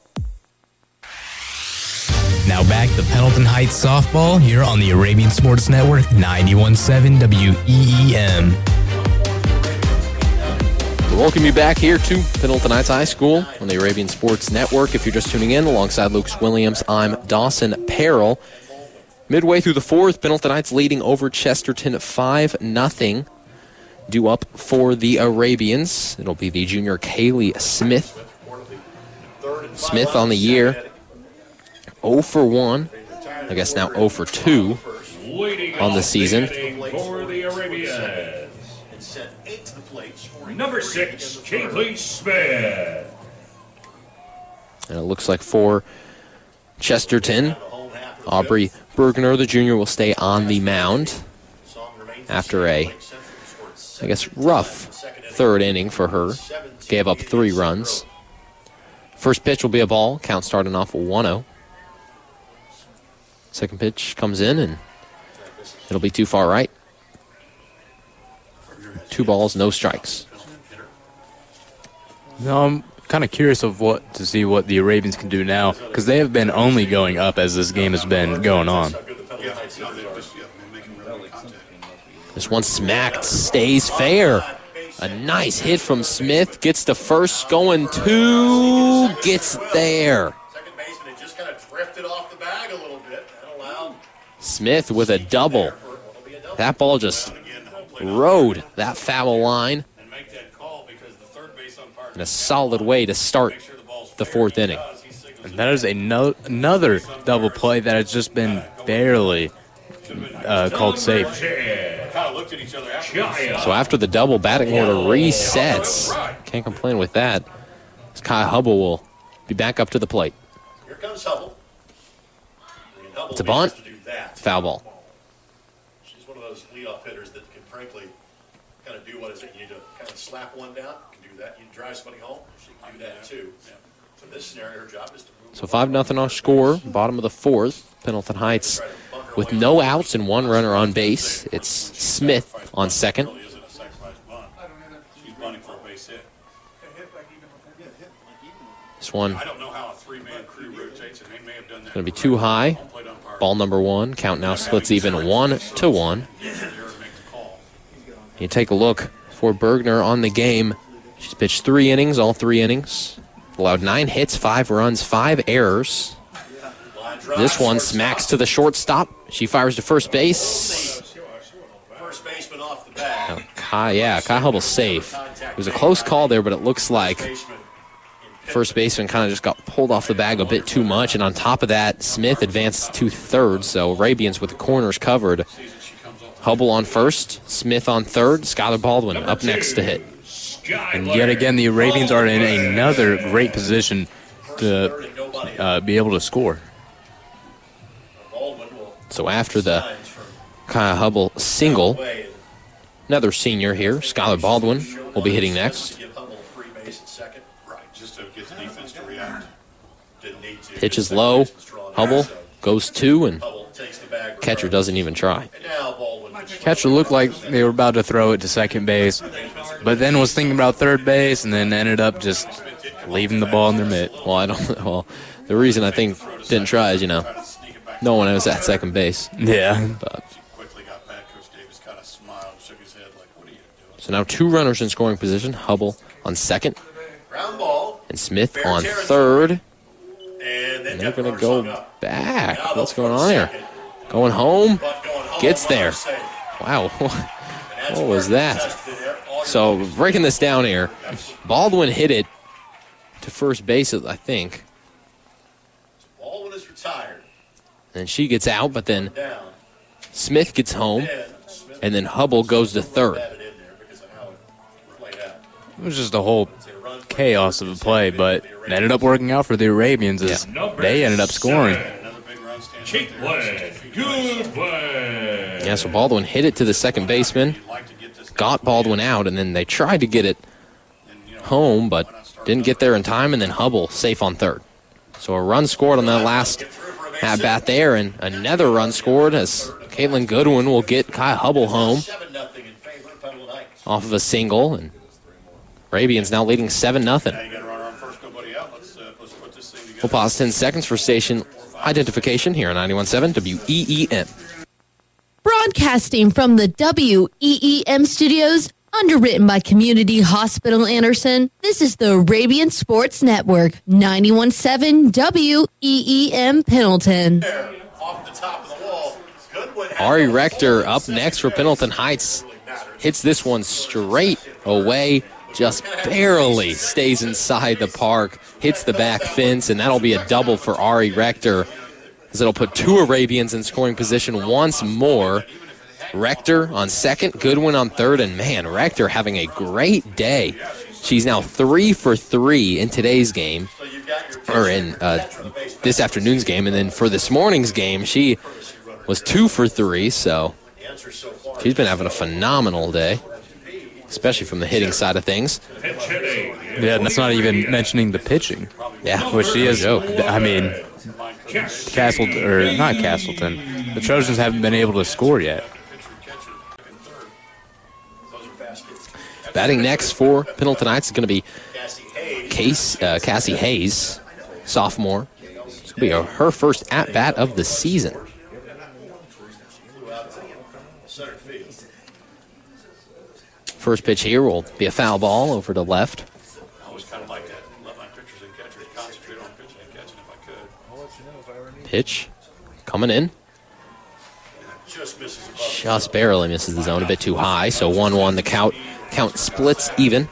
Now back to Pendleton Heights softball here on the Arabian Sports Network, 91.7 WEEM. We welcome you back here to Pendleton Heights High School on the Arabian Sports Network. If you're just tuning in, alongside Luke Williams, I'm Dawson Parrell. Midway through the fourth, Pendleton Heights leading over Chesterton 5-0. Due up for the Arabians. It'll be the junior Kaylee Smith. Smith on the year, 0 for 1. I guess now 0 for 2 on the season. For the Arabians. Number 6, Kaylee Smith. And it looks like for Chesterton, Aubrey Bergner, the junior, will stay on the mound after a, I guess, rough third inning for her. Gave up 3 runs. First pitch will be a ball. Count starting off 1-0. Second pitch comes in, and it'll be too far right. 2 balls, no strikes. No, I'm kind of curious to see what the Arabians can do now, because they have been only going up as this game has been going on. This one smacked, stays fair. A nice hit from Smith, gets to first, going 2, gets there. Second baseman had just kind of drifted off the bag a little bit. That allowed Smith with a double. That ball just rode that foul line in a solid way to start the fourth inning. And that is another double play that has just been barely called safe. So after the double, batting order resets. Can't complain with that. Kai Hubble will be back up to the plate. Here comes Hubble. It's a bunt. Foul ball. She's one of those leadoff hitters that can frankly kind of do what is it? You need to kind of slap one down. You can do that. You can drive somebody home. She can do that too. So this scenario, her job is to move. So 5-0 our score. Bottom of the fourth. Pendleton Heights with no outs and 1 runner on base. It's Smith on second. This one is going to be too high. Ball number 1. Count now splits even 1-1. You take a look for Bergner on the game. She's pitched 3 innings, all 3 innings. Allowed 9 hits, 5 runs, 5 errors. This one smacks to the shortstop. She fires to first base. First baseman off the bat. Kai Hubble's safe. It was a close call there, but it looks like first baseman kind of just got pulled off the bag a bit too much. And on top of that, Smith advanced to third. So Arabians with the corners covered. Hubble on first, Smith on third, Skylar Baldwin up next to hit. And yet again, the Arabians are in another great position to be able to score. So after the Kaya Hubble single, another senior here, Skylar Baldwin, will be hitting next. Pitch is low. Hubble goes 2, and catcher doesn't even try. Catcher looked like they were about to throw it to second base, but then was thinking about third base, and then ended up just leaving the ball in their mitt. Well, the reason I think didn't try is, no one was at second base. Yeah. But. So now 2 runners in scoring position. Hubble on second. And Smith on third. And they're going to go back. What's going on here? Going home. Gets there. Wow. What was that? So breaking this down here. Baldwin hit it to first base, I think. Baldwin is retired. And she gets out, but then Smith gets home, and then Hubble goes to third. It was just a whole chaos of a play, but it ended up working out for the Arabians as they ended up scoring. Yeah, so Baldwin hit it to the second baseman, got Baldwin out, and then they tried to get it home, but didn't get there in time, and then Hubble safe on third. So a run scored on that last at-bat there, and another run scored as Caitlin Goodwin will get Kai Hubble home off of a single, and Arabians now leading 7-0. We'll pause 10 seconds for station identification here on 91.7 WEEM. Broadcasting from the WEEM studios, Underwritten by Community Hospital Anderson, this is the Arabian Sports Network, 91.7 WEEM Pendleton. Off the top of the wall. Goodwin. Ari Rector up next for Pendleton Heights. Hits this one straight away, just barely stays inside the park, hits the back fence, and that'll be a double for Ari Rector, as it'll put 2 Arabians in scoring position once more. Rector on second, Goodwin on third, and man, Rector having a great day. She's now 3 for 3 in today's game, or in this afternoon's game, and then for this morning's game, she was 2 for 3, so she's been having a phenomenal day, especially from the hitting side of things. Yeah, and that's not even mentioning the pitching. Yeah, which she is. I mean, not Castleton. The Trojans haven't been able to score yet. Batting next for Pendleton Heights is going to be Cassie Hayes, sophomore. It's going to be her first at-bat of the season. First pitch here will be a foul ball over to left. I always kind of like that. Let my pitchers and catchers concentrate on pitching and catching if I could. Pitch coming in. Just barely misses the zone, a bit too high. So 1-1 the count. Count splits even.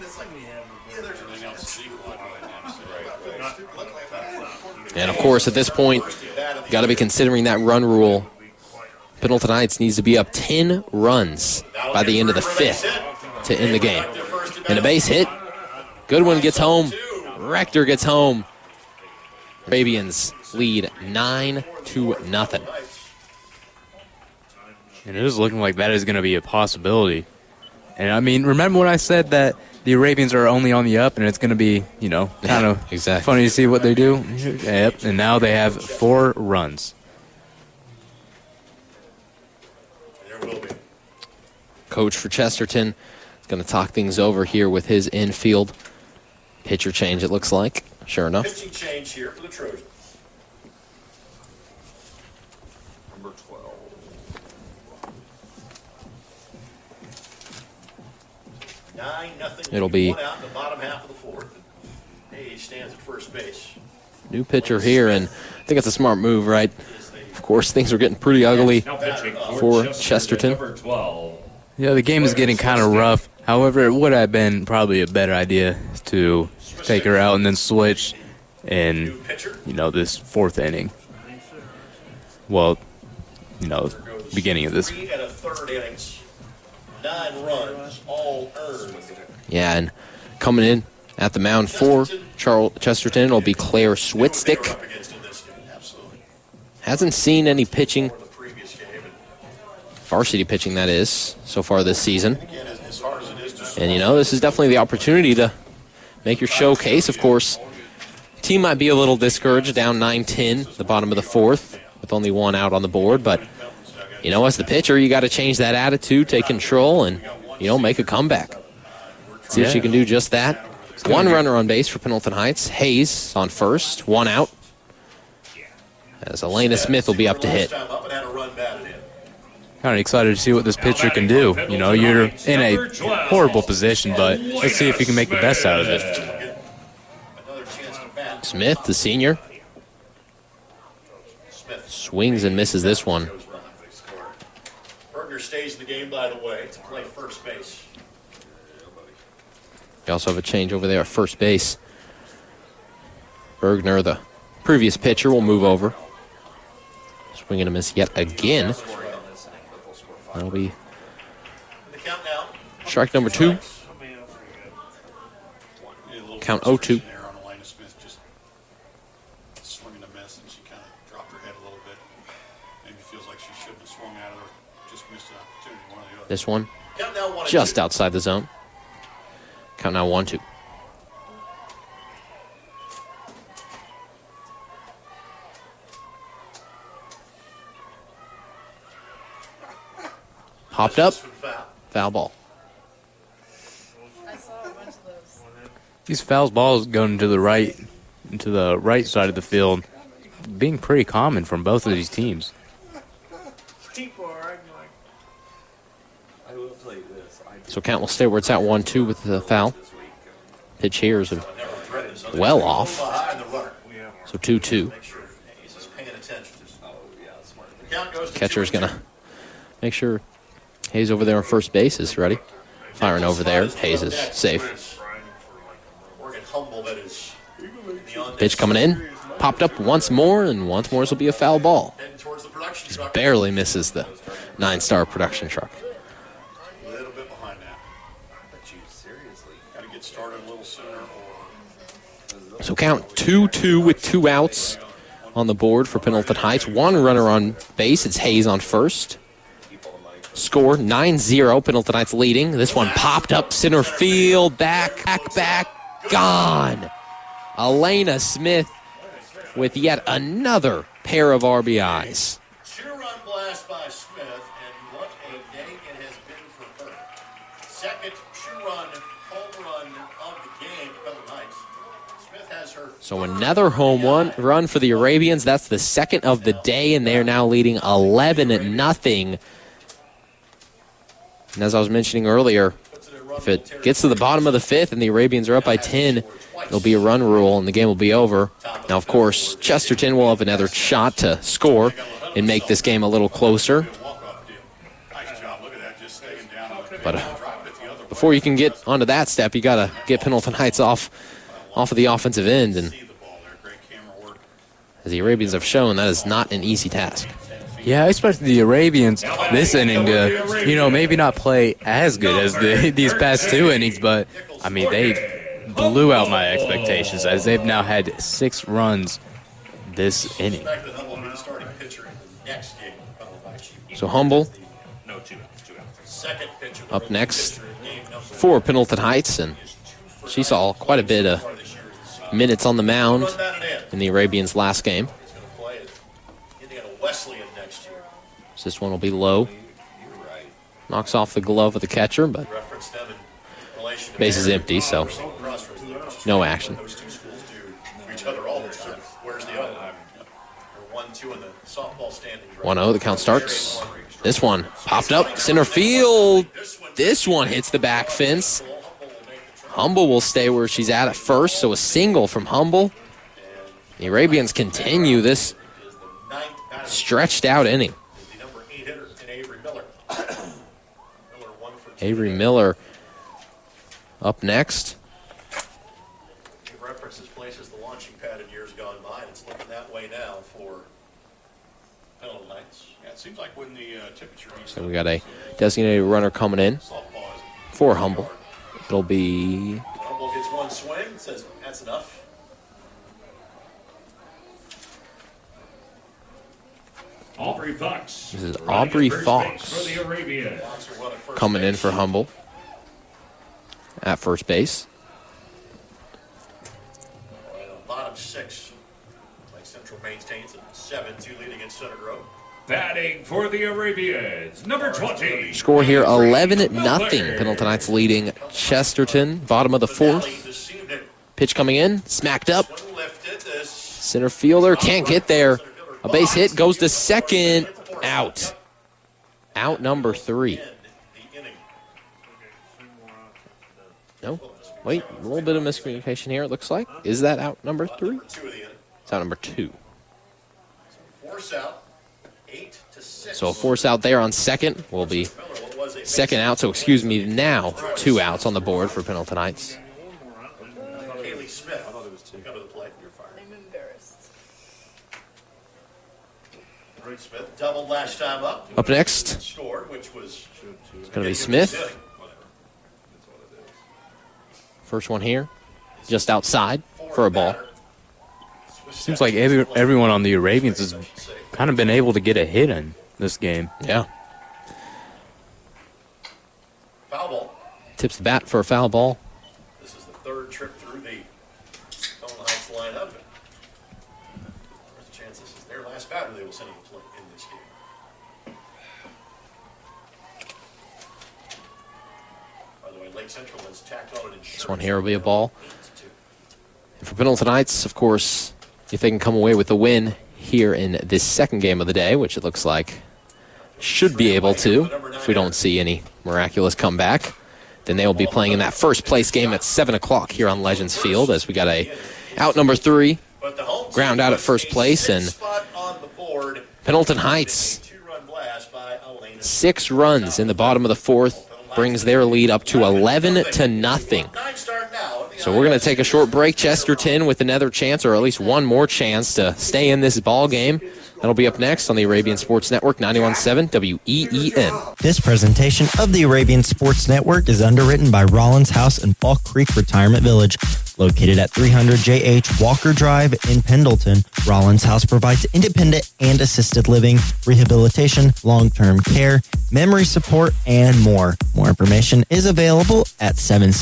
And of course, at this point, you got to be considering that run rule. Pendleton Heights needs to be up 10 runs by the end of the 5th to end the game. And a base hit. Goodwin gets home. Rector gets home. Arabians lead 9-0. And it is looking like that is going to be a possibility. And, I mean, remember when I said that the Arabians are only on the up and it's going to be, kind of funny to see what they do? Yep, and now they have 4 runs. Coach for Chesterton is going to talk things over here with his infield. Pitcher change, it looks like. Sure enough. Pitching change here for the Trojans. Number 12. It'll be out in the bottom half of the 4th. Hayes stands at first base. New pitcher here, and I think it's a smart move, right? Of course, things are getting pretty ugly for Chesterton. Yeah, the game is getting kind of rough. However, it would have been probably a better idea to take her out and then switch in, this 4th inning. Well, beginning of this. 3 1/3 innings. 9 runs, all earned. Yeah, and coming in at the mound for Chesterton will be Claire Switstick. Hasn't seen any pitching, varsity pitching that is, so far this season. And, this is definitely the opportunity to make your showcase. Of course, team might be a little discouraged, down 9-10, the bottom of the 4th, with only 1 out on the board. But, as the pitcher, you got to change that attitude, take control, and, make a comeback. See if she can do just that. 1 runner on base for Pendleton Heights. Hayes on first, 1 out. As Elena Smith will be up to hit. Kind of excited to see what this pitcher can do. You're in a horrible position, but let's see if you can make the best out of it. Smith, the senior. Swings and misses this one. Bergner stays in the game, by the way, to play first base. We also have a change over there at first base. Bergner, the previous pitcher, will move over. Swing and a miss yet again. That'll be strike number 2. Count 0-2. This one just outside the zone. Count now 1-2. Popped up. Foul ball. These foul balls going to the right side of the field, being pretty common from both of these teams. So count will stay where it's at 1-2 with the foul. Pitch here is well off. So 2-2. Catcher's going to make sure Hayes over there on first base is ready. Firing over there. Hayes is safe. Pitch coming in. Popped up once more, and once more this will be a foul ball. Just barely misses the 9-star production truck. A little bit behind that. But you seriously got to get started a little sooner. So count 2-2 with 2 outs on the board for Pendleton Heights. 1 runner on base. It's Hayes on first. Score 9-0. Pendleton Heights leading. This one popped up center field. Back, gone. Elena Smith with yet another pair of RBIs. 2-run blast by Smith, and what a day it has been for her. Second 2-run home run of the game for Pendleton Heights. Smith has her. So another home run for the Arabians. That's the second of the day, and they're now leading 11-0. And as I was mentioning earlier, if it gets to the bottom of the 5th and the Arabians are up by 10, it'll be a run rule and the game will be over. Now, of course, Chesterton will have another shot to score and make this game a little closer. But before you can get onto that step, you got to get Pendleton Heights off of the offensive end. And as the Arabians have shown, that is not an easy task. Yeah, I expect the Arabians this inning to, maybe not play as good as these past 2 innings, but, I mean, they blew out my expectations as they've now had 6 runs this inning. So Humble up next for Pendleton Heights, and she saw quite a bit of minutes on the mound in the Arabians' last game. So this one will be low. Knocks off the glove of the catcher, but base is empty, so no action. 1-0, the count starts. This one popped up center field. This one hits the back fence. Humble will stay where she's at first, so a single from Humble. The Arabians continue this stretched out inning. Avery Miller up next. We've referenced this place as the launching pad in years gone by, and it's looking that way now for Pendleton Heights. Yeah, it seems like when the temperature heats So we got a designated runner coming in for Humble. It'll be... Humble gets one swing, says that's enough. Aubrey Fox. This is Aubrey Fox For the Arabians. coming in for Humble at first base. Bottom 6, like Central maintains at 7-2 lead against Center Grove. Batting for the Arabians, number 20. Score here 11-0. Pendleton Heights leading Chesterton. Bottom of the 4th. Pitch coming in, smacked up. Center fielder can't get there. A base hit goes to second. Out. Out number 3. No. Wait, a little bit of miscommunication here, it looks like. Is that out number 3? It's out number 2. Force out, 8-6. So a force out there on second will be second out. So excuse me, now 2 outs on the board for Pendleton Heights. Kaylee Smith come to the plate. I'm embarrassed. Smith doubled last time up. Up next, Scored, which was it's going to be Smith. First one here, just outside for a ball. Seems like everyone on the Arabians has kind of been able to get a hit in this game. Yeah. Foul ball. Tips the bat for a foul ball. This is the 3rd trip through the Pendleton Heights lineup. There's a chance this is their last batter they will send to the plate in this game. By the way, Lake Central has tacked on an insurance. This one here will be a ball. And for Pendleton Heights, of course, if they can come away with the win here in this second game of the day, which it looks like should be able to, if we don't see any miraculous comeback. Then they will be playing in that first place game at 7 o'clock here on Legends Field as we got a out number 3, ground out at first place, and Pendleton Heights, 6 runs in the bottom of the 4th, brings their lead up to 11-0. So we're going to take a short break. Chesterton with another chance, or at least one more chance, to stay in this ball game. That'll be up next on the Arabian Sports Network, 91.7 WEEM. This presentation of the Arabian Sports Network is underwritten by Rollins House in Falk Creek Retirement Village. Located at 300 JH Walker Drive in Pendleton, Rollins House provides independent and assisted living, rehabilitation, long-term care, memory support, and more. More information is available at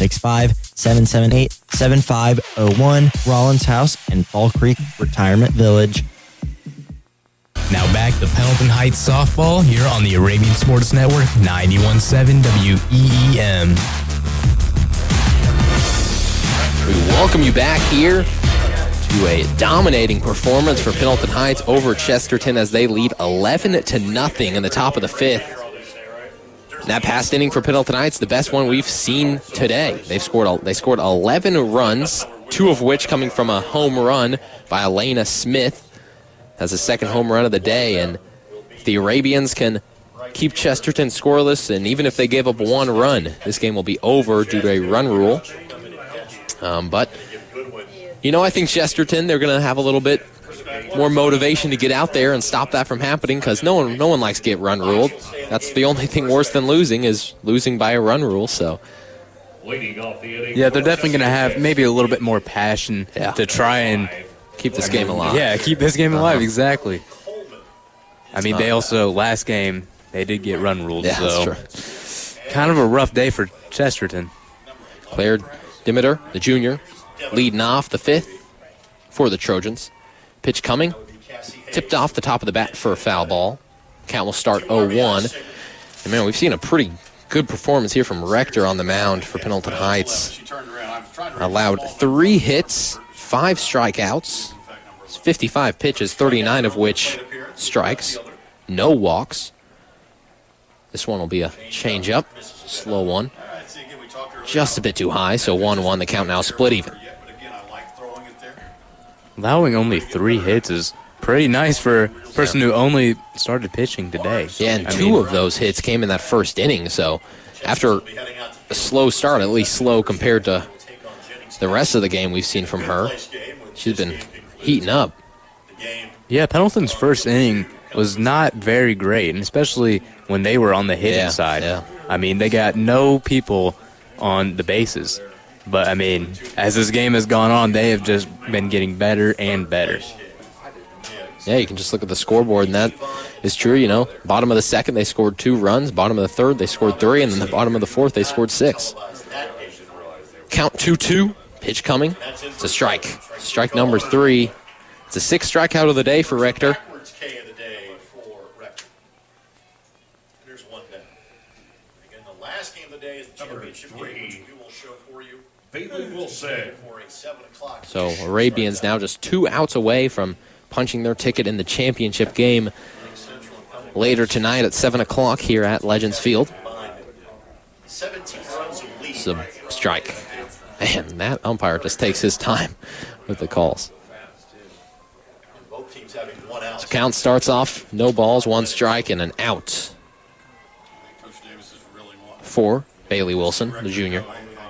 765-778-7501, Rollins House in Fall Creek Retirement Village. Now back to Pendleton Heights softball here on the Arabian Sports Network, 91.7 WEEM. We welcome you back here to a dominating performance for Pendleton Heights over Chesterton as they lead 11-0 in the top of the 5th. That past inning for Pendleton Heights, the best one we've seen today. They scored 11 runs, 2 of which coming from a home run by Elena Smith. That's the second home run of the day, and if the Arabians can keep Chesterton scoreless, and even if they give up 1 run, this game will be over due to a run rule. But, I think Chesterton, they're going to have a little bit more motivation to get out there and stop that from happening, because no one likes to get run ruled. That's the only thing worse than losing, is losing by a run rule. So, yeah, they're definitely going to have maybe a little bit more passion to try and keep this game alive. Yeah, keep this game alive, exactly. I mean, they also, last game, they did get run ruled, yeah, so that's true. Kind of a rough day for Chesterton. Claire Demeter, the junior, leading off the 5th for the Trojans. Pitch coming, tipped off the top of the bat for a foul ball. Count will start 0-1. And, man, we've seen a pretty good performance here from Rector on the mound for Pendleton Heights. Allowed 3 hits, 5 strikeouts, 55 pitches, 39 of which strikes, no walks. This one will be a change-up, slow one. Just a bit too high, so 1-1. The count now split even. Allowing only 3 hits is pretty nice for a person who only started pitching today. Yeah, and 2 of those hits came in that first inning, so after a slow start, at least slow compared to the rest of the game we've seen from her, she's been heating up. Yeah, Pendleton's first inning was not very great, and especially when they were on the hitting side. Yeah. I mean, they got no people on the bases. But, I mean, as this game has gone on, they have just been getting better and better. Yeah, you can just look at the scoreboard, and that is true, Bottom of the 2nd, they scored 2 runs. Bottom of the 3rd, they scored 3, and then the bottom of the 4th, they scored 6. Count 2-2. Pitch coming. It's a strike. Strike number 3. It's a 6th strikeout of the day for Rector. So Arabians now just 2 outs away from punching their ticket in the championship game later tonight at 7 o'clock here at Legends Field. Some strike. Man, that umpire just takes his time with the calls. So count starts off, no balls, 1 strike, and an out for Bailey Wilson, the junior.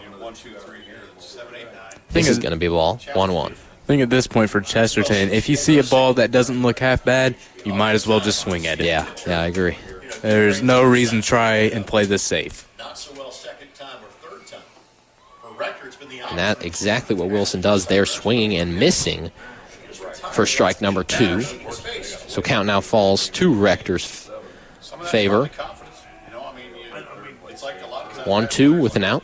This is going to be a ball, 1-1. I think at this point for Chesterton, if you see a ball that doesn't look half bad, you might as well just swing at it. Yeah, I agree. There's no reason to try and play this safe. And that's exactly what Wilson does there, swinging and missing for strike number 2. So count now falls to Rector's favor. 1-2 with an out.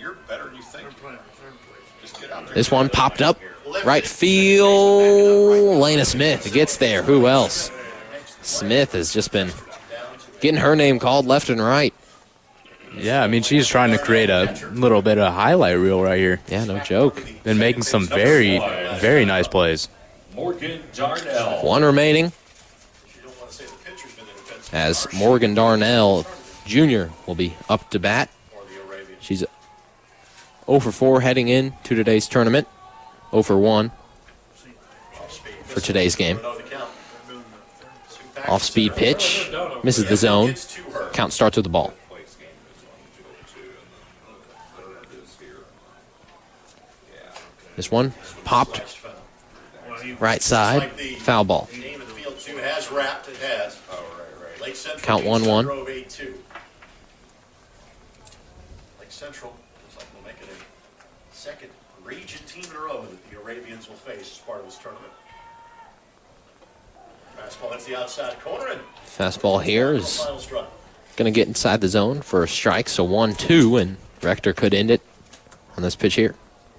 This one popped up. Right field. Lena Smith gets there. Who else? Smith has just been getting her name called left and right. Yeah, I mean, she's trying to create a little bit of a highlight reel right here. Yeah, no joke. Been making some very, very nice plays. Morgan Darnell. 1 remaining. As Morgan Darnell junior, will be up to bat. She's 0 for 4 heading in to today's tournament. 0 for 1 for today's game. Off-speed pitch, misses the zone. Count starts with the ball. This one popped right side, foul ball. Count 1-1. Lake Central looks like they'll make it a second region team in a row that the Arabians will face as part of this tournament. Fastball hits the outside corner, and fastball here is going to get inside the zone for a strike, so 1-2, and Rector could end it on this pitch here.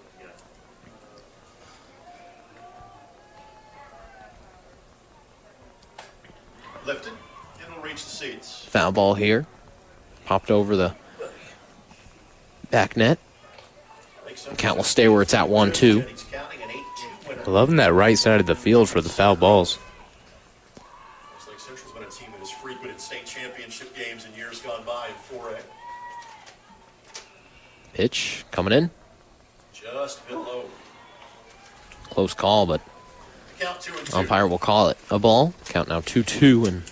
Lifted, it'll reach the seats. Foul ball here, popped over the back net. Count will stay where it's at, 1-2. Loving that right side of the field for the foul balls. Lake Central's been a team that has frequented state championship games in years gone by in 4A. Pitch coming in. Just a bit low. Close call, but Count 2-2. umpire will call it a ball. Count now 2-2, and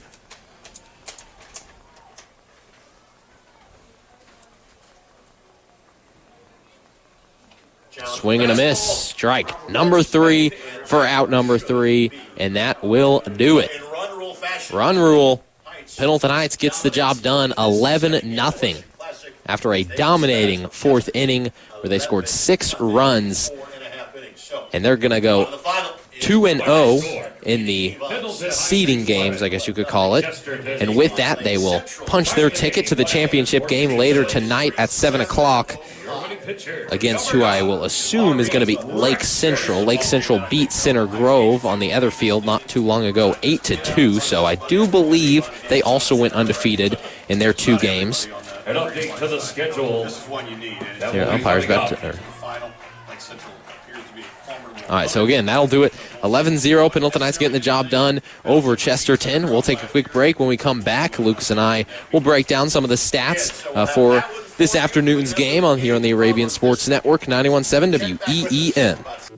swing and a miss. Strike number 3 for out number 3, and that will do it. Run rule. Pendleton Heights gets the job done, 11-0. After a dominating fourth inning where they scored 6 runs, and they're going to go 2-0 in the seeding games, I guess you could call it. And with that, they will punch their ticket to the championship game later tonight at 7 o'clock against who I will assume is going to be Lake Central. Lake Central beat Center Grove on the other field not too long ago, 8-2. So I do believe they also went undefeated in their 2 games. An update to the schedule. Their umpire's about to... All right, so again, that'll do it. 11-0, Pendleton Heights getting the job done over Chesterton. We'll take a quick break. When we come back, Lucas and I will break down some of the stats for this afternoon's game here on the Arabian Sports Network, 91.7 WEEN.